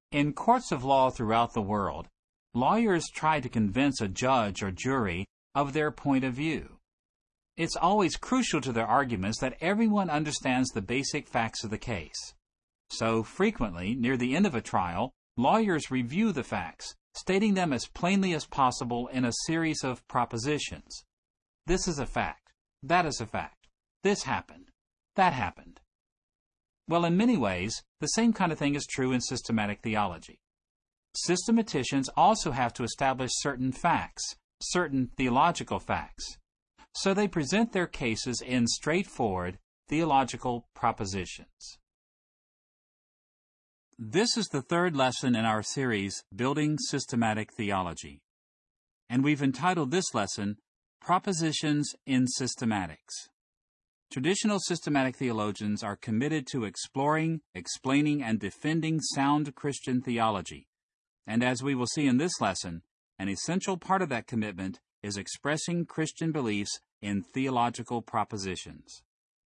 In courts of law throughout the world, lawyers try to convince a judge or jury of their point of view. It's always crucial to their arguments that everyone understands the basic facts of the case. So frequently, near the end of a trial, lawyers review the facts, stating them as plainly as possible in a series of propositions. This is a fact. That is a fact. This happened. That happened. Well, in many ways, the same kind of thing is true in systematic theology. Systematicians also have to establish certain facts, certain theological facts. So they present their cases in straightforward theological propositions. This is the third lesson in our series, Building Systematic Theology. And we've entitled this lesson, Propositions in Systematics. Traditional systematic theologians are committed to exploring, explaining, and defending sound Christian theology. And as we will see in this lesson, an essential part of that commitment is expressing Christian beliefs in theological propositions.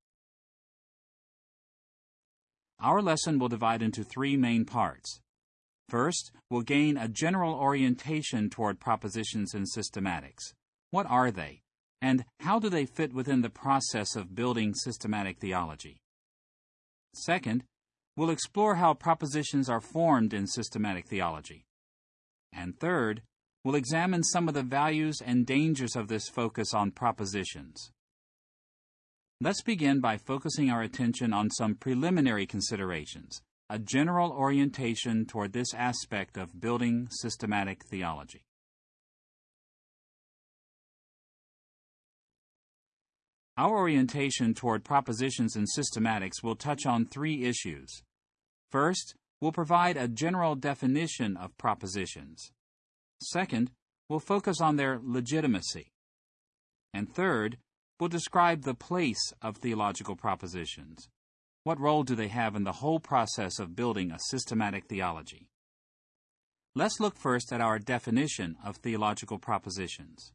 Our lesson will divide into three main parts. First, we'll gain a general orientation toward propositions in systematics. What are they? And how do they fit within the process of building systematic theology? Second, we'll explore how propositions are formed in systematic theology. And third, we'll examine some of the values and dangers of this focus on propositions. Let's begin by focusing our attention on some preliminary considerations, a general orientation toward this aspect of building systematic theology. Our orientation toward propositions in systematics will touch on three issues. First, we'll provide a general definition of propositions. Second, we'll focus on their legitimacy. And third, we'll describe the place of theological propositions. What role do they have in the whole process of building a systematic theology? Let's look first at our definition of theological propositions.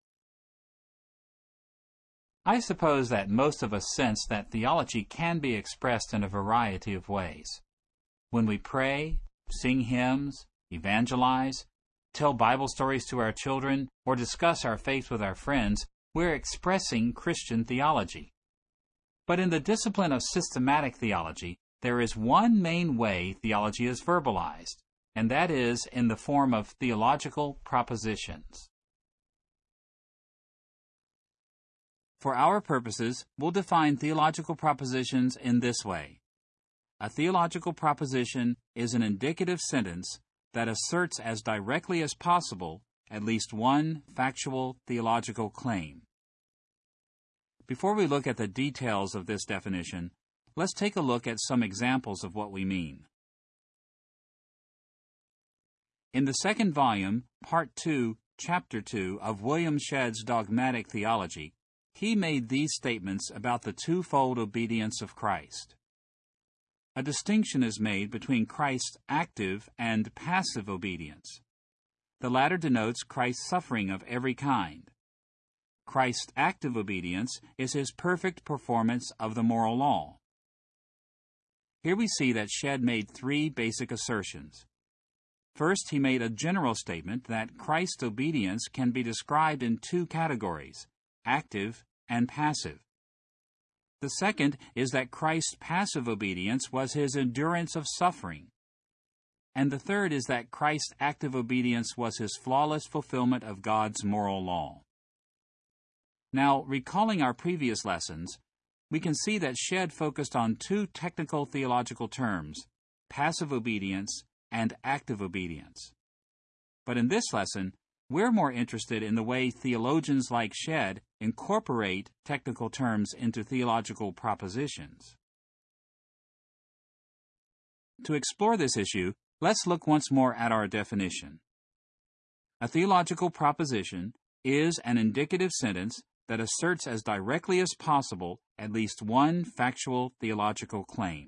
I suppose that most of us sense that theology can be expressed in a variety of ways. When we pray, sing hymns, evangelize, tell Bible stories to our children, or discuss our faith with our friends, we're expressing Christian theology. But in the discipline of systematic theology, there is one main way theology is verbalized, and that is in the form of theological propositions. For our purposes, we'll define theological propositions in this way. A theological proposition is an indicative sentence that asserts as directly as possible at least one factual theological claim. Before we look at the details of this definition, let's take a look at some examples of what we mean. In the second volume, Part 2, Chapter 2 of William Shedd's Dogmatic Theology, he made these statements about the twofold obedience of Christ. A distinction is made between Christ's active and passive obedience. The latter denotes Christ's suffering of every kind. Christ's active obedience is his perfect performance of the moral law. Here we see that Shedd made three basic assertions. First, he made a general statement that Christ's obedience can be described in two categories, active and passive. The second is that Christ's passive obedience was his endurance of suffering. And the third is that Christ's active obedience was his flawless fulfillment of God's moral law. Now, recalling our previous lessons, we can see that Shedd focused on two technical theological terms, passive obedience and active obedience. But in this lesson, we're more interested in the way theologians like Shedd incorporate technical terms into theological propositions. To explore this issue, let's look once more at our definition. A theological proposition is an indicative sentence that asserts as directly as possible at least one factual theological claim.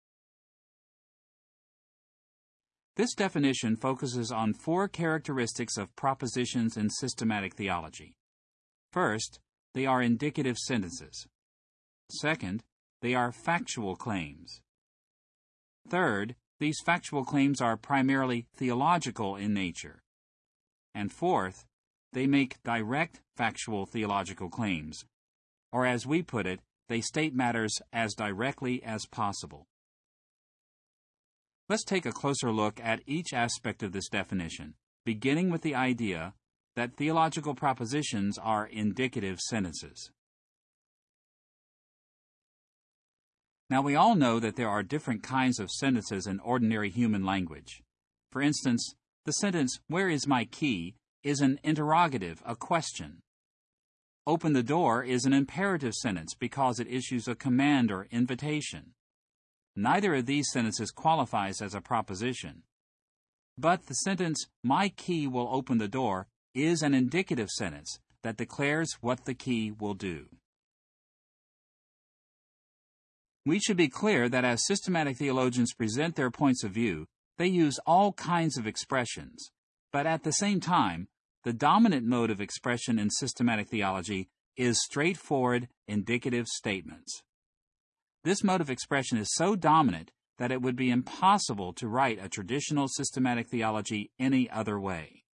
This definition focuses on four characteristics of propositions in systematic theology. First, they are indicative sentences. Second, they are factual claims. Third, these factual claims are primarily theological in nature. And fourth, they make direct factual theological claims, or as we put it, they state matters as directly as possible. Let's take a closer look at each aspect of this definition, beginning with the idea that theological propositions are indicative sentences. Now, we all know that there are different kinds of sentences in ordinary human language. For instance, the sentence, "Where is my key?" is an interrogative, a question. "Open the door" is an imperative sentence because it issues a command or invitation. Neither of these sentences qualifies as a proposition. But the sentence, "My key will open the door," is an indicative sentence that declares what the key will do. We should be clear that as systematic theologians present their points of view, they use all kinds of expressions, but at the same time, the dominant mode of expression in systematic theology is straightforward, indicative statements. This mode of expression is so dominant that it would be impossible to write a traditional systematic theology any other way.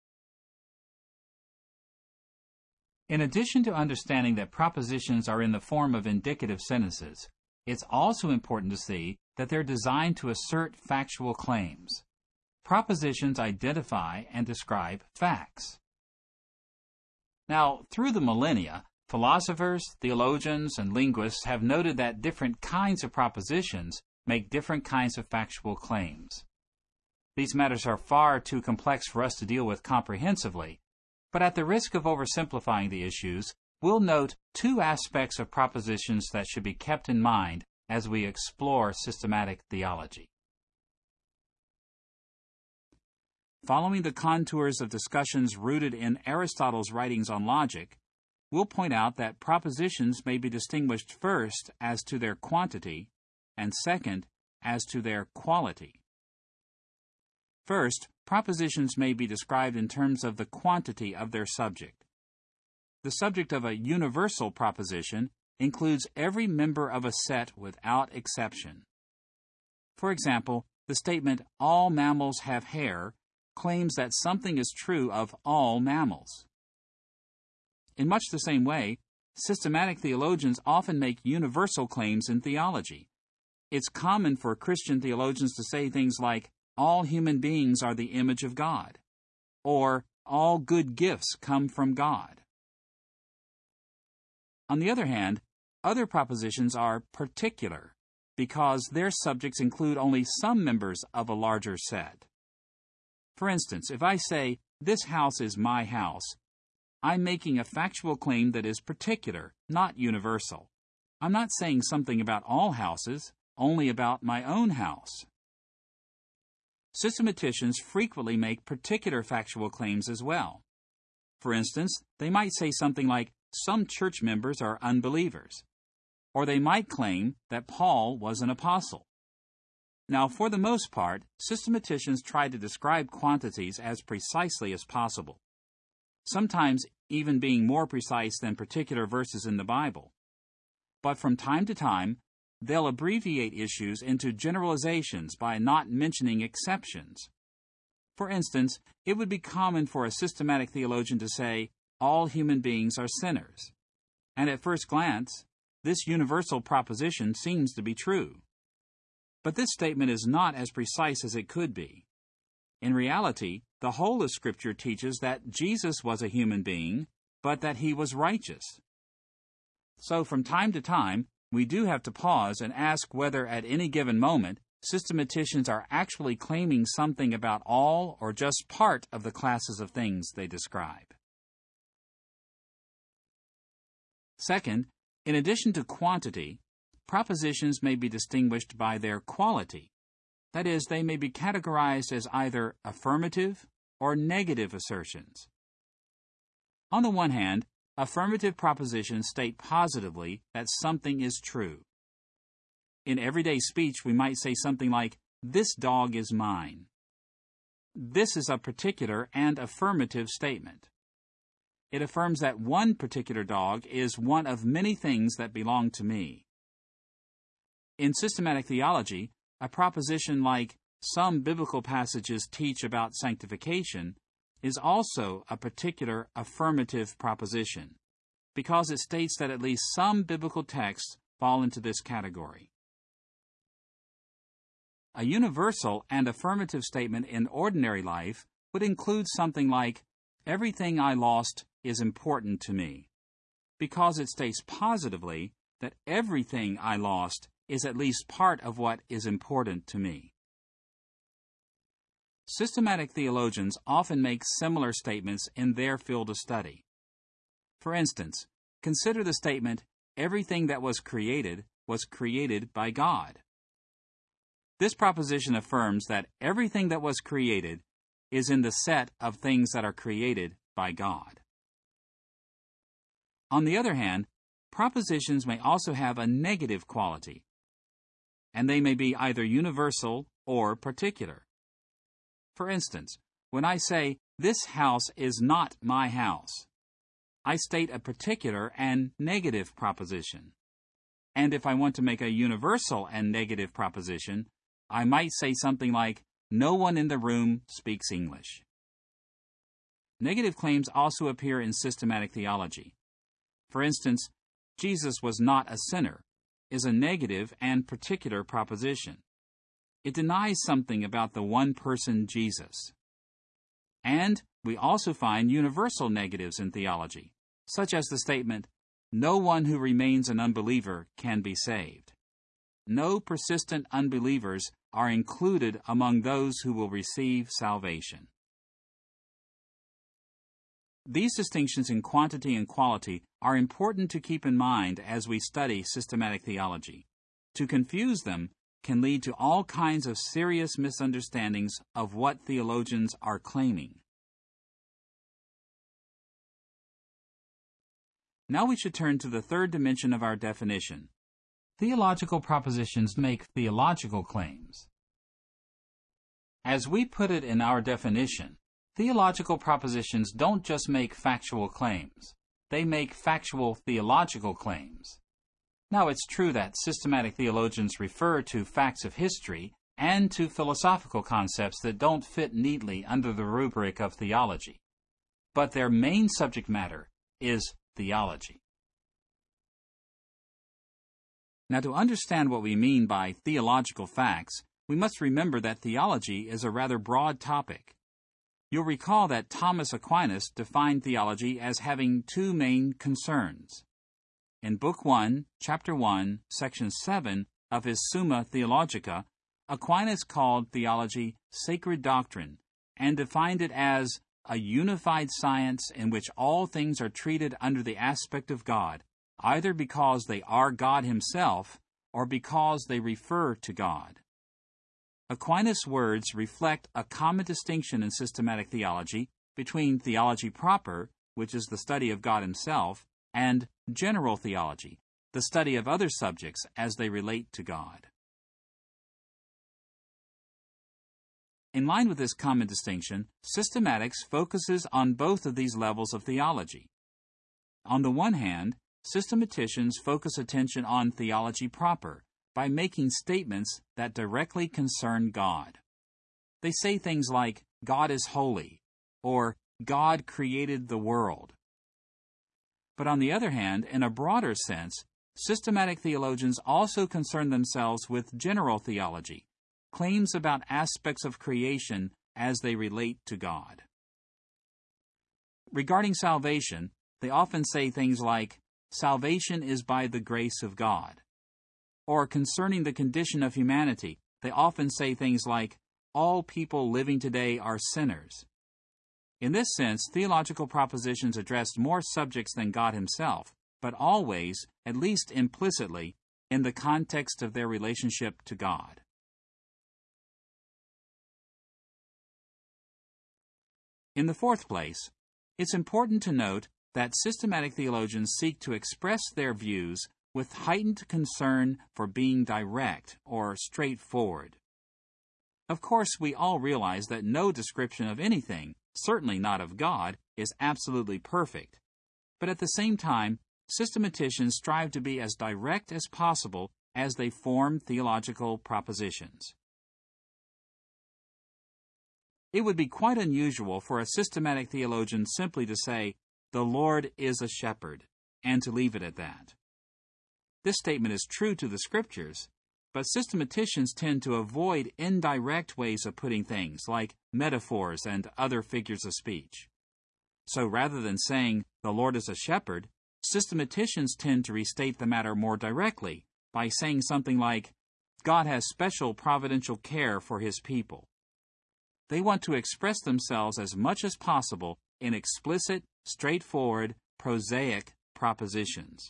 In addition to understanding that propositions are in the form of indicative sentences, it's also important to see that they're designed to assert factual claims. Propositions identify and describe facts. Now, through the millennia, philosophers, theologians, and linguists have noted that different kinds of propositions make different kinds of factual claims. These matters are far too complex for us to deal with comprehensively, but at the risk of oversimplifying the issues, we'll note two aspects of propositions that should be kept in mind as we explore systematic theology. Following the contours of discussions rooted in Aristotle's writings on logic, we'll point out that propositions may be distinguished first as to their quantity, and second, as to their quality. First, propositions may be described in terms of the quantity of their subject. The subject of a universal proposition includes every member of a set without exception. For example, the statement, "All mammals have hair," claims that something is true of all mammals. In much the same way, systematic theologians often make universal claims in theology. It's common for Christian theologians to say things like, "All human beings are the image of God," or "All good gifts come from God." On the other hand, other propositions are particular because their subjects include only some members of a larger set. For instance, if I say, "This house is my house," I'm making a factual claim that is particular, not universal. I'm not saying something about all houses, only about my own house. Systematicians frequently make particular factual claims as well. For instance, they might say something like, "Some church members are unbelievers," or they might claim that Paul was an apostle. Now, for the most part, systematicians try to describe quantities as precisely as possible, sometimes even being more precise than particular verses in the Bible. But from time to time, they'll abbreviate issues into generalizations by not mentioning exceptions. For instance, it would be common for a systematic theologian to say, "All human beings are sinners." And at first glance, this universal proposition seems to be true. But this statement is not as precise as it could be. In reality, the whole of Scripture teaches that Jesus was a human being, but that he was righteous. So from time to time, we do have to pause and ask whether at any given moment, systematicians are actually claiming something about all or just part of the classes of things they describe. Second, in addition to quantity, propositions may be distinguished by their quality. That is, they may be categorized as either affirmative or negative assertions. On the one hand, affirmative propositions state positively that something is true. In everyday speech, we might say something like, "This dog is mine." This is a particular and affirmative statement. It affirms that one particular dog is one of many things that belong to me. In systematic theology, a proposition like, some biblical passages teach about sanctification is also a particular affirmative proposition, because it states that at least some biblical texts fall into this category. A universal and affirmative statement in ordinary life would include something like, "Everything I lost is important to me," because it states positively that everything I lost is at least part of what is important to me. Systematic theologians often make similar statements in their field of study. For instance, consider the statement, "Everything that was created by God." This proposition affirms that everything that was created is in the set of things that are created by God. On the other hand, propositions may also have a negative quality, and they may be either universal or particular. For instance, when I say, "This house is not my house," I state a particular and negative proposition. And if I want to make a universal and negative proposition, I might say something like, "No one in the room speaks English." Negative claims also appear in systematic theology. For instance, "Jesus was not a sinner" is a negative and particular proposition. It denies something about the one person Jesus. And we also find universal negatives in theology, such as the statement, "No one who remains an unbeliever can be saved." No persistent unbelievers are included among those who will receive salvation. These distinctions in quantity and quality are important to keep in mind as we study systematic theology. To confuse them can lead to all kinds of serious misunderstandings of what theologians are claiming. Now we should turn to the third dimension of our definition. Theological propositions make theological claims. As we put it in our definition, theological propositions don't just make factual claims. They make factual theological claims. Now, it's true that systematic theologians refer to facts of history and to philosophical concepts that don't fit neatly under the rubric of theology. But their main subject matter is theology. Now, to understand what we mean by theological facts, we must remember that theology is a rather broad topic. You'll recall that Thomas Aquinas defined theology as having two main concerns. In Book 1, Chapter 1, Section 7 of his Summa Theologica, Aquinas called theology sacred doctrine and defined it as a unified science in which all things are treated under the aspect of God, either because they are God himself or because they refer to God. Aquinas' words reflect a common distinction in systematic theology between theology proper, which is the study of God himself, and general theology, the study of other subjects as they relate to God. In line with this common distinction, systematics focuses on both of these levels of theology. On the one hand, systematicians focus attention on theology proper by making statements that directly concern God. They say things like, "God is holy," or "God created the world." But on the other hand, in a broader sense, systematic theologians also concern themselves with general theology, claims about aspects of creation as they relate to God. Regarding salvation, they often say things like, "Salvation is by the grace of God." Or concerning the condition of humanity, they often say things like, "All people living today are sinners." In this sense, theological propositions address more subjects than God himself, but always, at least implicitly, in the context of their relationship to God. In the fourth place, it's important to note that systematic theologians seek to express their views with heightened concern for being direct or straightforward. Of course, we all realize that no description of anything, certainly not of God, is absolutely perfect. But at the same time, systematicians strive to be as direct as possible as they form theological propositions. It would be quite unusual for a systematic theologian simply to say, "The Lord is a shepherd," and to leave it at that. This statement is true to the Scriptures, but systematicians tend to avoid indirect ways of putting things, like metaphors and other figures of speech. So rather than saying, "The Lord is a shepherd," systematicians tend to restate the matter more directly by saying something like, "God has special providential care for His people." They want to express themselves as much as possible in explicit, straightforward, prosaic propositions.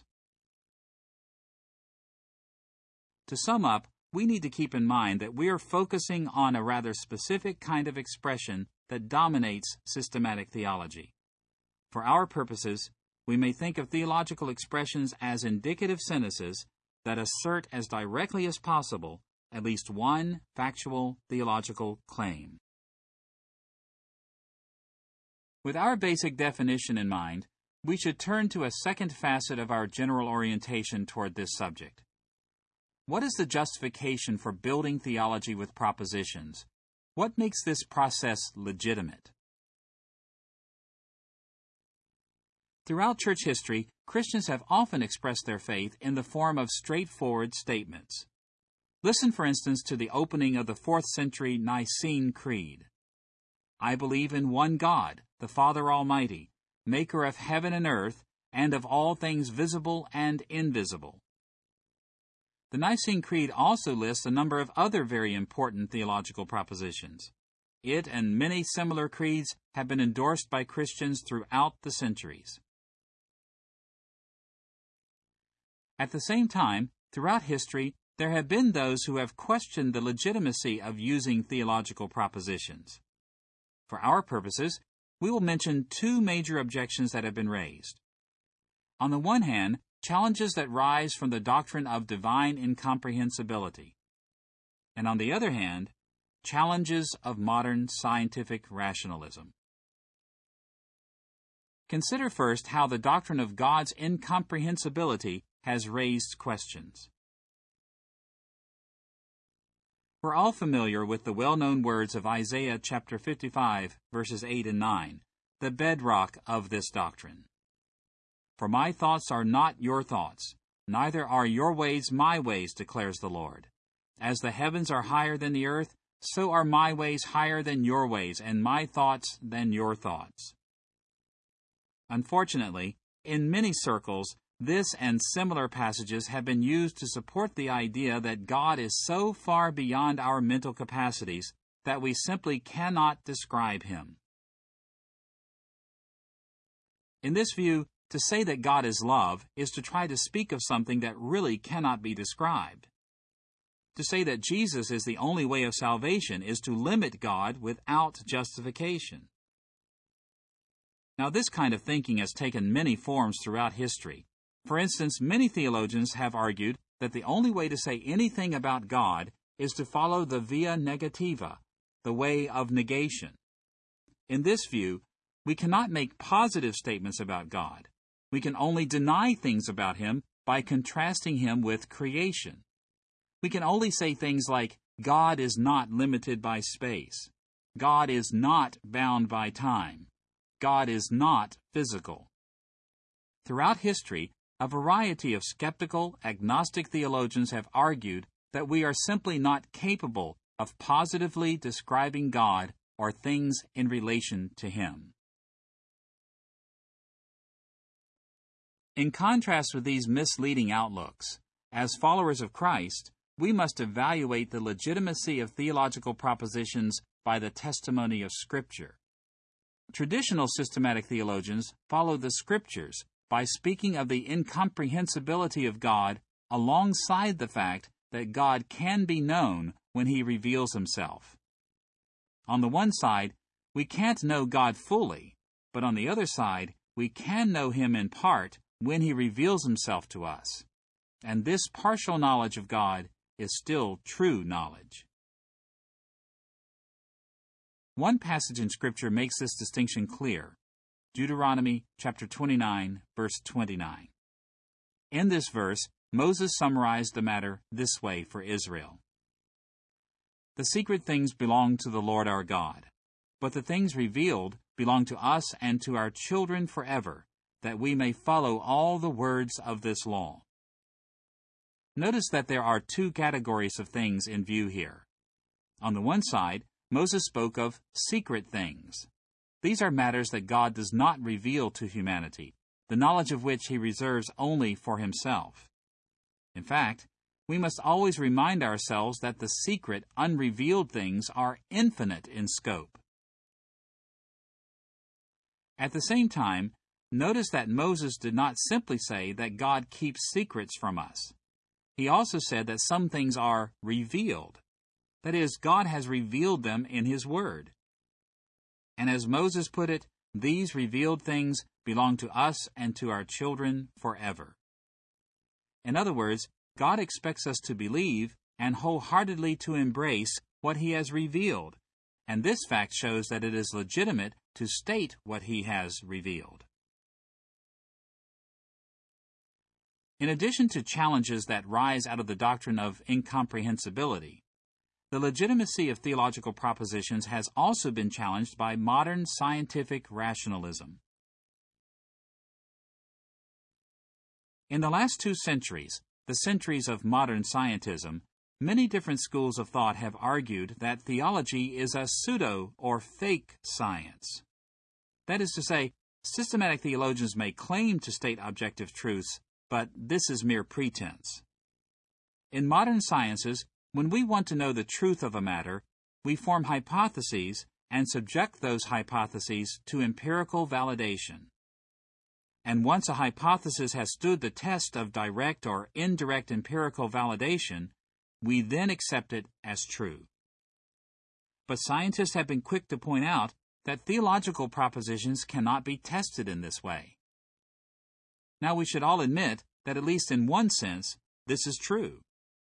To sum up, we need to keep in mind that we are focusing on a rather specific kind of expression that dominates systematic theology. For our purposes, we may think of theological expressions as indicative sentences that assert as directly as possible at least one factual theological claim. With our basic definition in mind, we should turn to a second facet of our general orientation toward this subject. What is the justification for building theology with propositions? What makes this process legitimate? Throughout church history, Christians have often expressed their faith in the form of straightforward statements. Listen, for instance, to the opening of the 4th century Nicene Creed. "I believe in one God, the Father Almighty, maker of heaven and earth, and of all things visible and invisible." The Nicene Creed also lists a number of other very important theological propositions. It and many similar creeds have been endorsed by Christians throughout the centuries. At the same time, throughout history, there have been those who have questioned the legitimacy of using theological propositions. For our purposes, we will mention two major objections that have been raised. On the one hand, challenges that rise from the doctrine of divine incomprehensibility. And on the other hand, challenges of modern scientific rationalism. Consider first how the doctrine of God's incomprehensibility has raised questions. We're all familiar with the well-known words of Isaiah chapter 55, verses 8 and 9, the bedrock of this doctrine. "For my thoughts are not your thoughts, neither are your ways my ways, declares the Lord. As the heavens are higher than the earth, so are my ways higher than your ways, and my thoughts than your thoughts." Unfortunately, in many circles, this and similar passages have been used to support the idea that God is so far beyond our mental capacities that we simply cannot describe Him. In this view, to say that God is love is to try to speak of something that really cannot be described. To say that Jesus is the only way of salvation is to limit God without justification. Now, this kind of thinking has taken many forms throughout history. For instance, many theologians have argued that the only way to say anything about God is to follow the via negativa, the way of negation. In this view, we cannot make positive statements about God. We can only deny things about Him by contrasting Him with creation. We can only say things like, God is not limited by space. God is not bound by time. God is not physical. Throughout history, a variety of skeptical, agnostic theologians have argued that we are simply not capable of positively describing God or things in relation to Him. In contrast with these misleading outlooks, as followers of Christ, we must evaluate the legitimacy of theological propositions by the testimony of Scripture. Traditional systematic theologians follow the Scriptures by speaking of the incomprehensibility of God alongside the fact that God can be known when He reveals Himself. On the one side, we can't know God fully, but on the other side, we can know Him in part when He reveals Himself to us. And this partial knowledge of God is still true knowledge. One passage in Scripture makes this distinction clear. Deuteronomy chapter 29, verse 29. In this verse, Moses summarized the matter this way for Israel. The secret things belong to the Lord our God. but the things revealed belong to us and to our children forever, that we may follow all the words of this law. Notice that there are two categories of things in view here. On the one side, Moses spoke of secret things. These are matters that God does not reveal to humanity, the knowledge of which he reserves only for himself. In fact, we must always remind ourselves that the secret, unrevealed things are infinite in scope. At the same time, notice that Moses did not simply say that God keeps secrets from us. He also said that some things are revealed. That is, God has revealed them in His Word. And as Moses put it, these revealed things belong to us and to our children forever. In other words, God expects us to believe and wholeheartedly to embrace what He has revealed, and this fact shows that it is legitimate to state what He has revealed. In addition to challenges that rise out of the doctrine of incomprehensibility, the legitimacy of theological propositions has also been challenged by modern scientific rationalism. In the last 2 centuries, the centuries of modern scientism, many different schools of thought have argued that theology is a pseudo or fake science. That is to say, systematic theologians may claim to state objective truths, but this is mere pretense. In modern sciences, when we want to know the truth of a matter, we form hypotheses and subject those hypotheses to empirical validation. And once a hypothesis has stood the test of direct or indirect empirical validation, we then accept it as true. But scientists have been quick to point out that theological propositions cannot be tested in this way. Now, we should all admit that at least in one sense, this is true.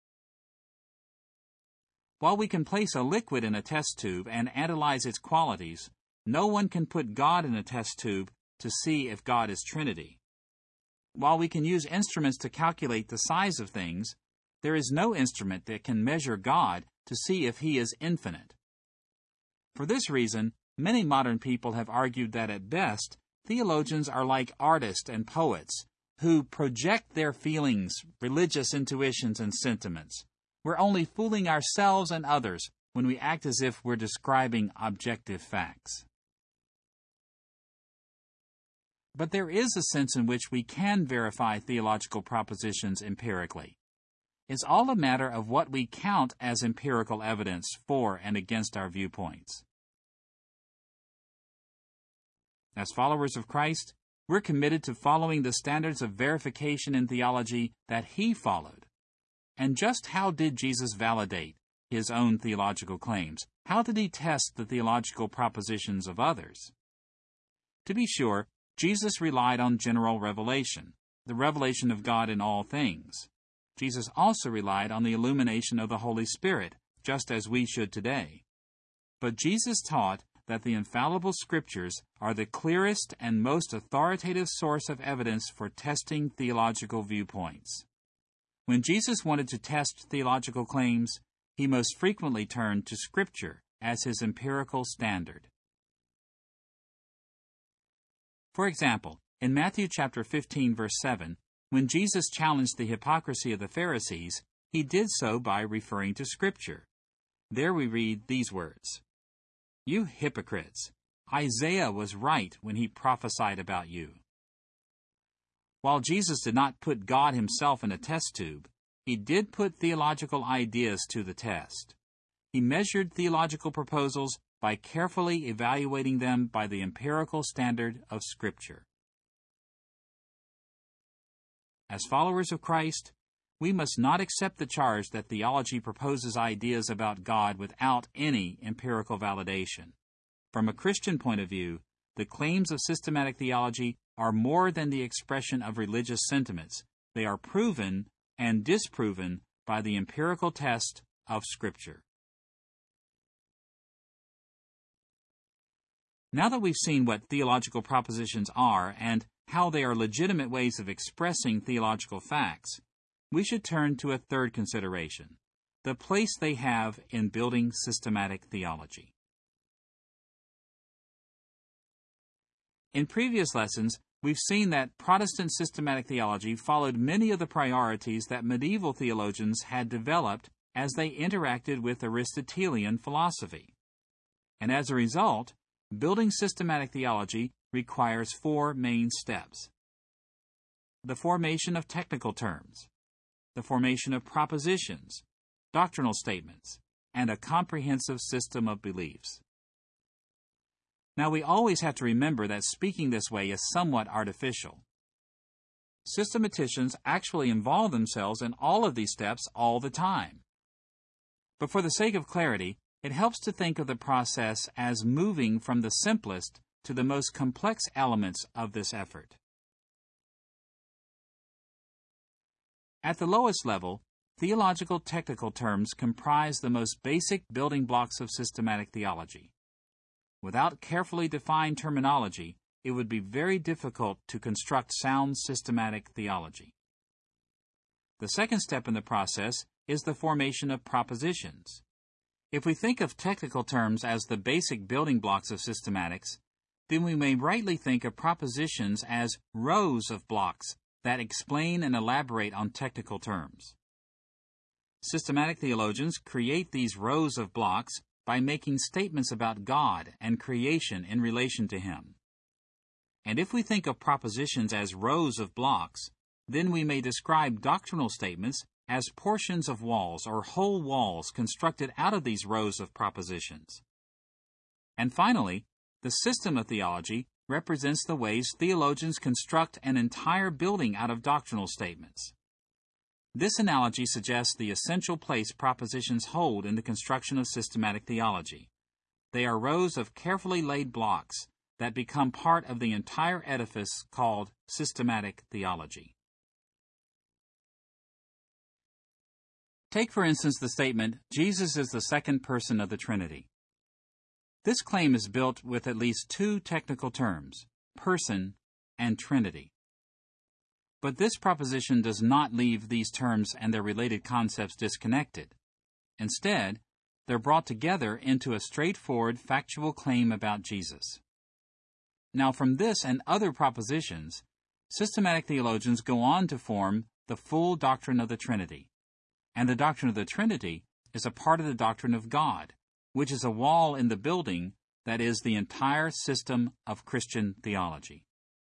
While we can place a liquid in a test tube and analyze its qualities, no one can put God in a test tube to see if God is Trinity. While we can use instruments to calculate the size of things, there is no instrument that can measure God to see if He is infinite. For this reason, many modern people have argued that at best, theologians are like artists and poets who project their feelings, religious intuitions, and sentiments. We're only fooling ourselves and others when we act as if we're describing objective facts. But there is a sense in which we can verify theological propositions empirically. It's all a matter of what we count as empirical evidence for and against our viewpoints. As followers of Christ, we're committed to following the standards of verification in theology that He followed. And just how did Jesus validate His own theological claims? How did He test the theological propositions of others? To be sure, Jesus relied on general revelation, the revelation of God in all things. Jesus also relied on the illumination of the Holy Spirit, just as we should today. But Jesus taught that the infallible Scriptures are the clearest and most authoritative source of evidence for testing theological viewpoints. When Jesus wanted to test theological claims, He most frequently turned to Scripture as His empirical standard. For example, in Matthew chapter 15, verse 7, when Jesus challenged the hypocrisy of the Pharisees, He did so by referring to Scripture. There we read these words, "You hypocrites, Isaiah was right when he prophesied about you." While Jesus did not put God Himself in a test tube, He did put theological ideas to the test. He measured theological proposals by carefully evaluating them by the empirical standard of Scripture. As followers of Christ, we must not accept the charge that theology proposes ideas about God without any empirical validation. From a Christian point of view, the claims of systematic theology are more than the expression of religious sentiments. They are proven and disproven by the empirical test of Scripture. Now that we've seen what theological propositions are and how they are legitimate ways of expressing theological facts, we should turn to a third consideration, the place they have in building systematic theology. In previous lessons, we've seen that Protestant systematic theology followed many of the priorities that medieval theologians had developed as they interacted with Aristotelian philosophy. And as a result, building systematic theology requires four main steps: the formation of technical terms, the formation of propositions, doctrinal statements, and a comprehensive system of beliefs. Now, we always have to remember that speaking this way is somewhat artificial. Systematicians actually involve themselves in all of these steps all the time. But for the sake of clarity, it helps to think of the process as moving from the simplest to the most complex elements of this effort. At the lowest level, theological technical terms comprise the most basic building blocks of systematic theology. Without carefully defined terminology, it would be very difficult to construct sound systematic theology. The second step in the process is the formation of propositions. If we think of technical terms as the basic building blocks of systematics, then we may rightly think of propositions as rows of blocks that explain and elaborate on technical terms. Systematic theologians create these rows of blocks by making statements about God and creation in relation to Him. And if we think of propositions as rows of blocks, then we may describe doctrinal statements as portions of walls or whole walls constructed out of these rows of propositions. And finally, the system of theology represents the ways theologians construct an entire building out of doctrinal statements. This analogy suggests the essential place propositions hold in the construction of systematic theology. They are rows of carefully laid blocks that become part of the entire edifice called systematic theology. Take, for instance, the statement, Jesus is the second person of the Trinity. This claim is built with at least two technical terms, person and Trinity. But this proposition does not leave these terms and their related concepts disconnected. Instead, they're brought together into a straightforward factual claim about Jesus. Now, from this and other propositions, systematic theologians go on to form the full doctrine of the Trinity. And the doctrine of the Trinity is a part of the doctrine of God, which is a wall in the building that is the entire system of Christian theology.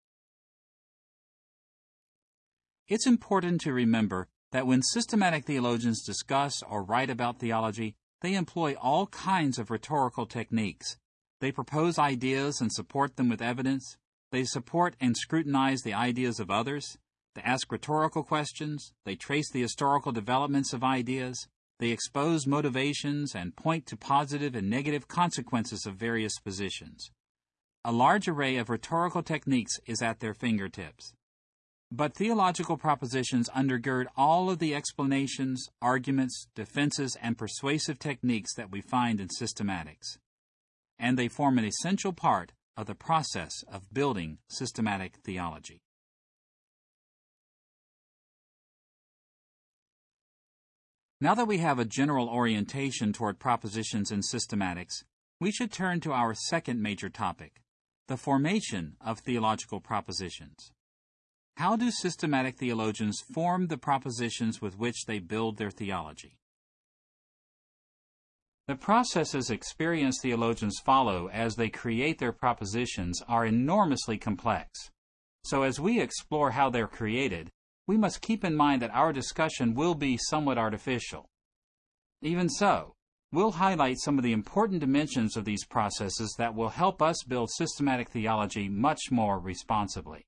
It's important to remember that when systematic theologians discuss or write about theology, they employ all kinds of rhetorical techniques. They propose ideas and support them with evidence. They support and scrutinize the ideas of others. They ask rhetorical questions. They trace the historical developments of ideas. They expose motivations and point to positive and negative consequences of various positions. A large array of rhetorical techniques is at their fingertips. But theological propositions undergird all of the explanations, arguments, defenses, and persuasive techniques that we find in systematics. And they form an essential part of the process of building systematic theology. Now that we have a general orientation toward propositions in systematics, we should turn to our second major topic, the formation of theological propositions. How do systematic theologians form the propositions with which they build their theology? The processes experienced theologians follow as they create their propositions are enormously complex. So as we explore how they're created, we must keep in mind that our discussion will be somewhat artificial. Even so, we'll highlight some of the important dimensions of these processes that will help us build systematic theology much more responsibly.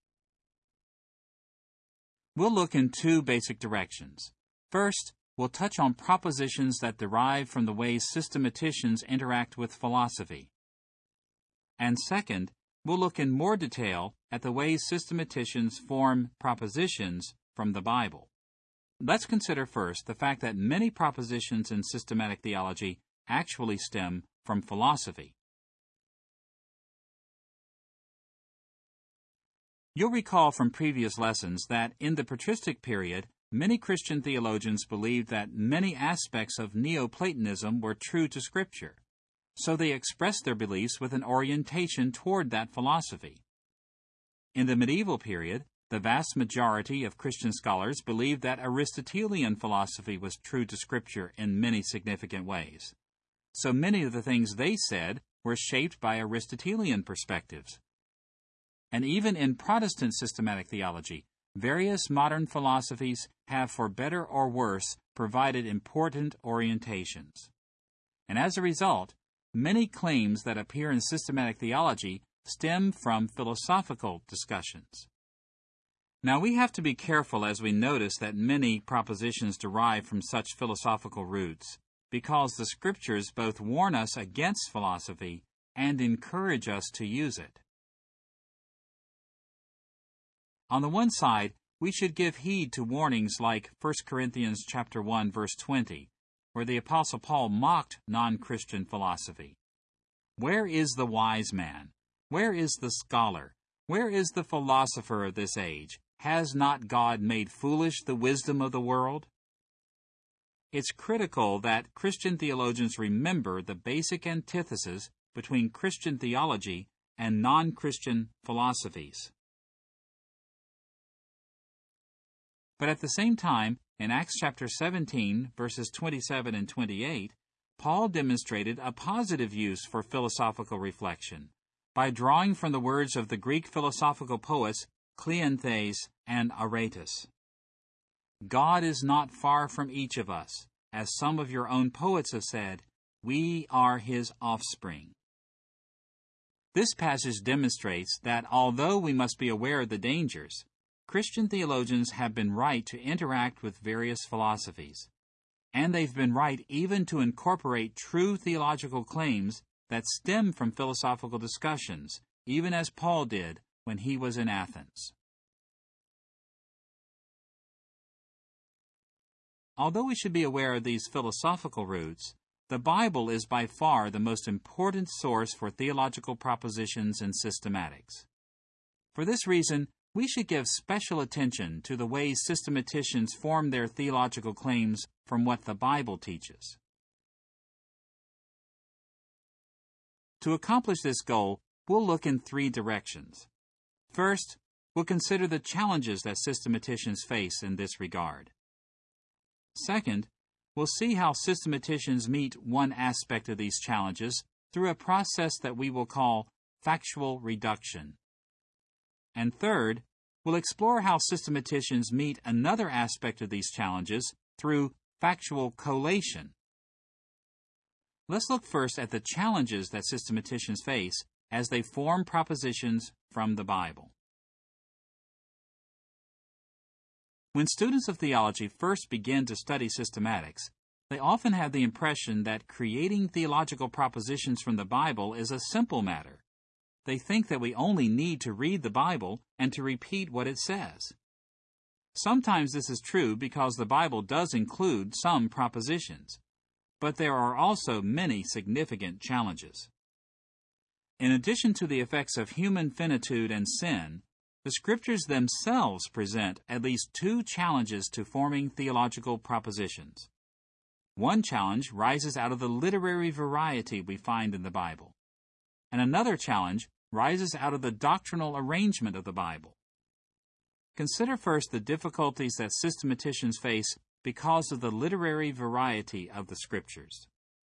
We'll look in two basic directions. First, we'll touch on propositions that derive from the ways systematicians interact with philosophy. And second, we'll look in more detail at the ways systematicians form propositions from the Bible. Let's consider first the fact that many propositions in systematic theology actually stem from philosophy. You'll recall from previous lessons that in the patristic period, many Christian theologians believed that many aspects of Neoplatonism were true to Scripture, so they expressed their beliefs with an orientation toward that philosophy. In the medieval period, the vast majority of Christian scholars believed that Aristotelian philosophy was true to Scripture in many significant ways. So many of the things they said were shaped by Aristotelian perspectives. And even in Protestant systematic theology, various modern philosophies have, for better or worse, provided important orientations. And as a result, many claims that appear in systematic theology stem from philosophical discussions. Now, we have to be careful as we notice that many propositions derive from such philosophical roots, because the Scriptures both warn us against philosophy and encourage us to use it. On the one side, we should give heed to warnings like 1 Corinthians chapter 1, verse 20, where the Apostle Paul mocked non-Christian philosophy. Where is the wise man? Where is the scholar? Where is the philosopher of this age? Has not God made foolish the wisdom of the world? It's critical that Christian theologians remember the basic antithesis between Christian theology and non-Christian philosophies. But at the same time, in Acts chapter 17, verses 27 and 28, Paul demonstrated a positive use for philosophical reflection by drawing from the words of the Greek philosophical poets Cleanthes and Aratus. God is not far from each of us. As some of your own poets have said, we are his offspring. This passage demonstrates that although we must be aware of the dangers, Christian theologians have been right to interact with various philosophies, and they've been right even to incorporate true theological claims that stem from philosophical discussions, even as Paul did when he was in Athens. Although we should be aware of these philosophical roots, the Bible is by far the most important source for theological propositions and systematics. For this reason, we should give special attention to the ways systematicians form their theological claims from what the Bible teaches. To accomplish this goal, we'll look in three directions. First, we'll consider the challenges that systematicians face in this regard. Second, we'll see how systematicians meet one aspect of these challenges through a process that we will call factual reduction. And third, we'll explore how systematicians meet another aspect of these challenges through factual collation. Let's look first at the challenges that systematicians face as they form propositions from the Bible. When students of theology first begin to study systematics, they often have the impression that creating theological propositions from the Bible is a simple matter. They think that we only need to read the Bible and to repeat what it says. Sometimes this is true because the Bible does include some propositions, but there are also many significant challenges. In addition to the effects of human finitude and sin, the Scriptures themselves present at least two challenges to forming theological propositions. One challenge rises out of the literary variety we find in the Bible, and another challenge rises out of the doctrinal arrangement of the Bible. Consider first the difficulties that systematicians face because of the literary variety of the Scriptures.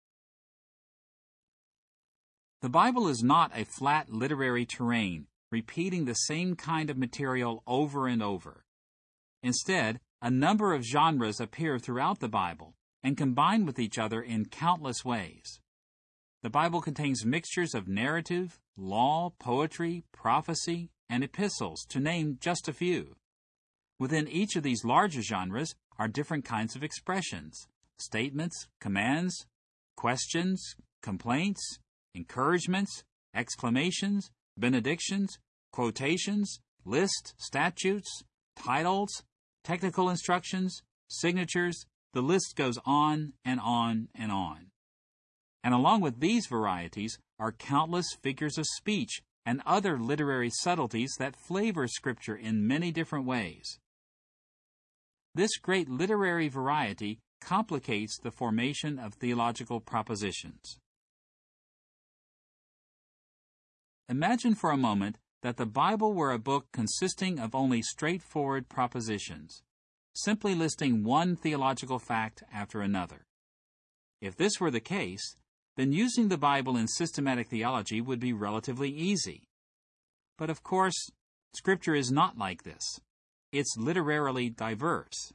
The Bible is not a flat literary terrain, repeating the same kind of material over and over. Instead, a number of genres appear throughout the Bible and combine with each other in countless ways. The Bible contains mixtures of narrative, law, poetry, prophecy, and epistles, to name just a few. Within each of these larger genres are different kinds of expressions, statements, commands, questions, complaints, encouragements, exclamations, benedictions, quotations, lists, statutes, titles, technical instructions, signatures. The list goes on and on and on. And along with these varieties are countless figures of speech and other literary subtleties that flavor Scripture in many different ways. This great literary variety complicates the formation of theological propositions. Imagine for a moment that the Bible were a book consisting of only straightforward propositions, simply listing one theological fact after another. If this were the case, then using the Bible in systematic theology would be relatively easy. But of course, Scripture is not like this. It's literarily diverse.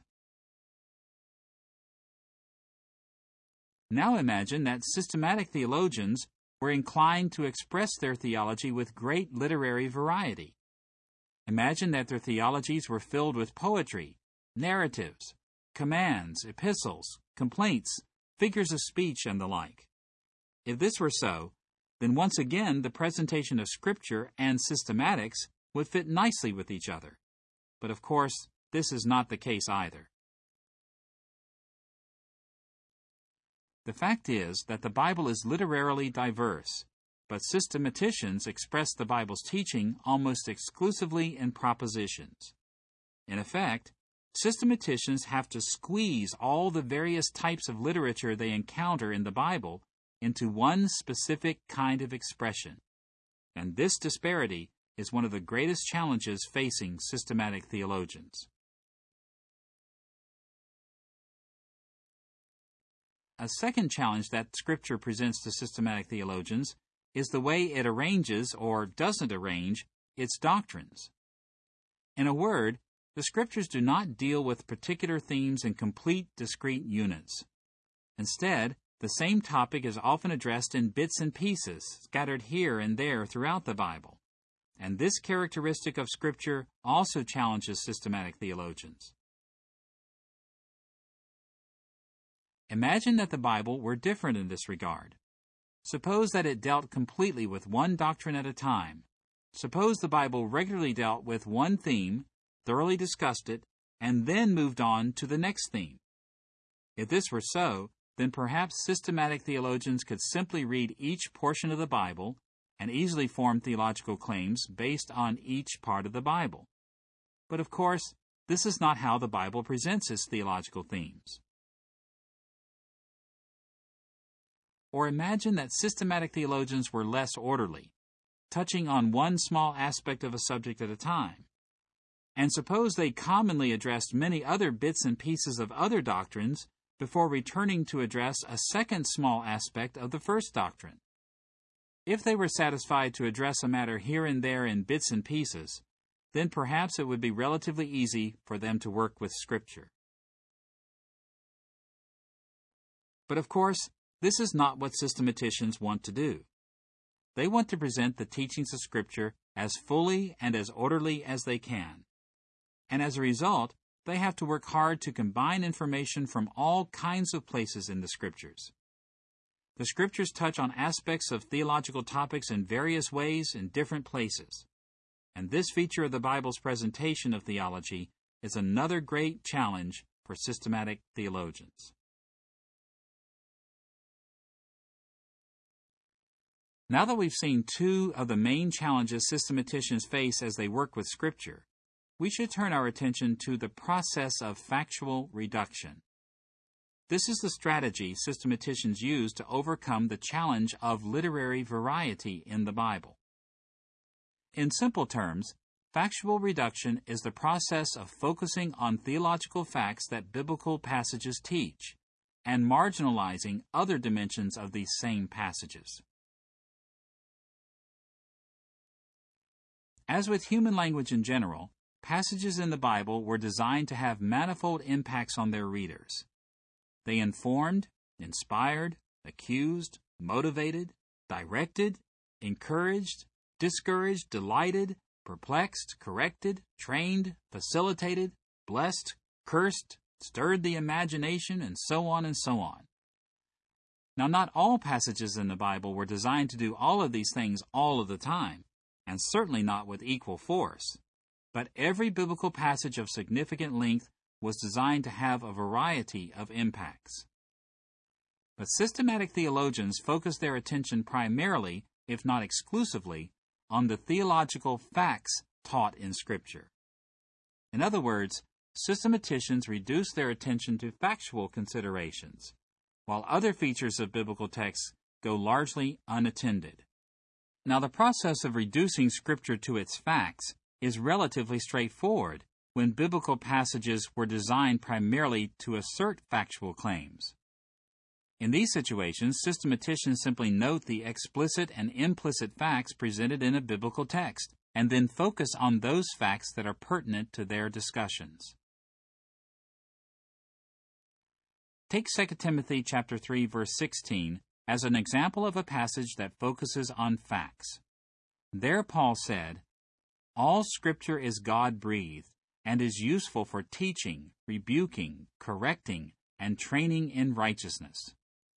Now imagine that systematic theologians were inclined to express their theology with great literary variety. Imagine that their theologies were filled with poetry, narratives, commands, epistles, complaints, figures of speech, and the like. If this were so, then once again the presentation of Scripture and systematics would fit nicely with each other. But of course, this is not the case either. The fact is that the Bible is literarily diverse, but systematicians express the Bible's teaching almost exclusively in propositions. In effect, systematicians have to squeeze all the various types of literature they encounter in the Bible into one specific kind of expression. And this disparity is one of the greatest challenges facing systematic theologians. A second challenge that Scripture presents to systematic theologians is the way it arranges, or doesn't arrange, its doctrines. In a word, the Scriptures do not deal with particular themes in complete, discrete units. Instead, the same topic is often addressed in bits and pieces, scattered here and there throughout the Bible. And this characteristic of Scripture also challenges systematic theologians. Imagine that the Bible were different in this regard. Suppose that it dealt completely with one doctrine at a time. Suppose the Bible regularly dealt with one theme, thoroughly discussed it, and then moved on to the next theme. If this were so, then perhaps systematic theologians could simply read each portion of the Bible and easily form theological claims based on each part of the Bible. But of course, this is not how the Bible presents its theological themes. Or imagine that systematic theologians were less orderly, touching on one small aspect of a subject at a time. And suppose they commonly addressed many other bits and pieces of other doctrines before returning to address a second small aspect of the first doctrine. If they were satisfied to address a matter here and there in bits and pieces, then perhaps it would be relatively easy for them to work with Scripture. But of course, this is not what systematicians want to do. They want to present the teachings of Scripture as fully and as orderly as they can. And as a result, they have to work hard to combine information from all kinds of places in the Scriptures. The Scriptures touch on aspects of theological topics in various ways in different places. And this feature of the Bible's presentation of theology is another great challenge for systematic theologians. Now that we've seen two of the main challenges systematicians face as they work with Scripture, we should turn our attention to the process of factual reduction. This is the strategy systematicians use to overcome the challenge of literary variety in the Bible. In simple terms, factual reduction is the process of focusing on theological facts that biblical passages teach, and marginalizing other dimensions of these same passages. As with human language in general, passages in the Bible were designed to have manifold impacts on their readers. They informed, inspired, accused, motivated, directed, encouraged, discouraged, delighted, perplexed, corrected, trained, facilitated, blessed, cursed, stirred the imagination, and so on and so on. Now, not all passages in the Bible were designed to do all of these things all of the time, and certainly not with equal force. But every biblical passage of significant length was designed to have a variety of impacts. But systematic theologians focus their attention primarily, if not exclusively, on the theological facts taught in Scripture. In other words, systematicians reduce their attention to factual considerations, while other features of biblical texts go largely unattended. Now, the process of reducing Scripture to its facts is relatively straightforward when biblical passages were designed primarily to assert factual claims. In these situations, systematicians simply note the explicit and implicit facts presented in a biblical text, and then focus on those facts that are pertinent to their discussions. Take 2 Timothy chapter 3, verse 16 as an example of a passage that focuses on facts. There Paul said, "All Scripture is God-breathed, and is useful for teaching, rebuking, correcting, and training in righteousness."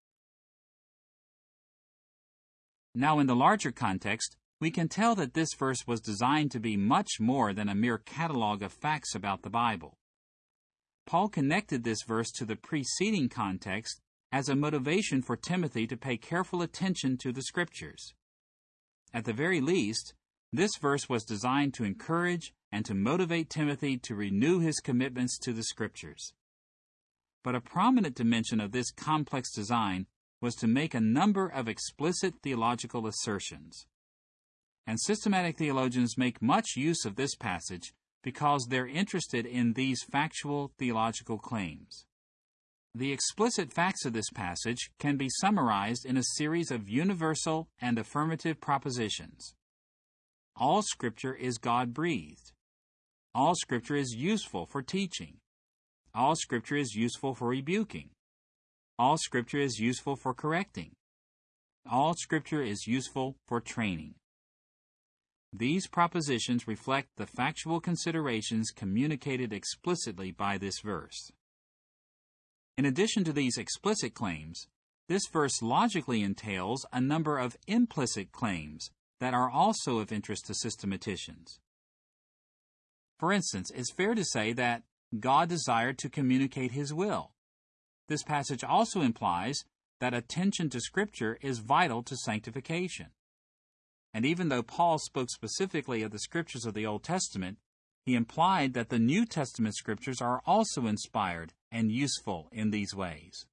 Now, in the larger context, we can tell that this verse was designed to be much more than a mere catalog of facts about the Bible. Paul connected this verse to the preceding context as a motivation for Timothy to pay careful attention to the Scriptures. At the very least, this verse was designed to encourage and to motivate Timothy to renew his commitments to the Scriptures. But a prominent dimension of this complex design was to make a number of explicit theological assertions. And systematic theologians make much use of this passage because they're interested in these factual theological claims. The explicit facts of this passage can be summarized in a series of universal and affirmative propositions. All Scripture is God-breathed. All Scripture is useful for teaching. All Scripture is useful for rebuking. All Scripture is useful for correcting. All Scripture is useful for training. These propositions reflect the factual considerations communicated explicitly by this verse. In addition to these explicit claims, this verse logically entails a number of implicit claims that are also of interest to systematicians. For instance, it's fair to say that God desired to communicate His will. This passage also implies that attention to Scripture is vital to sanctification. And even though Paul spoke specifically of the Scriptures of the Old Testament, he implied that the New Testament Scriptures are also inspired and useful in these ways.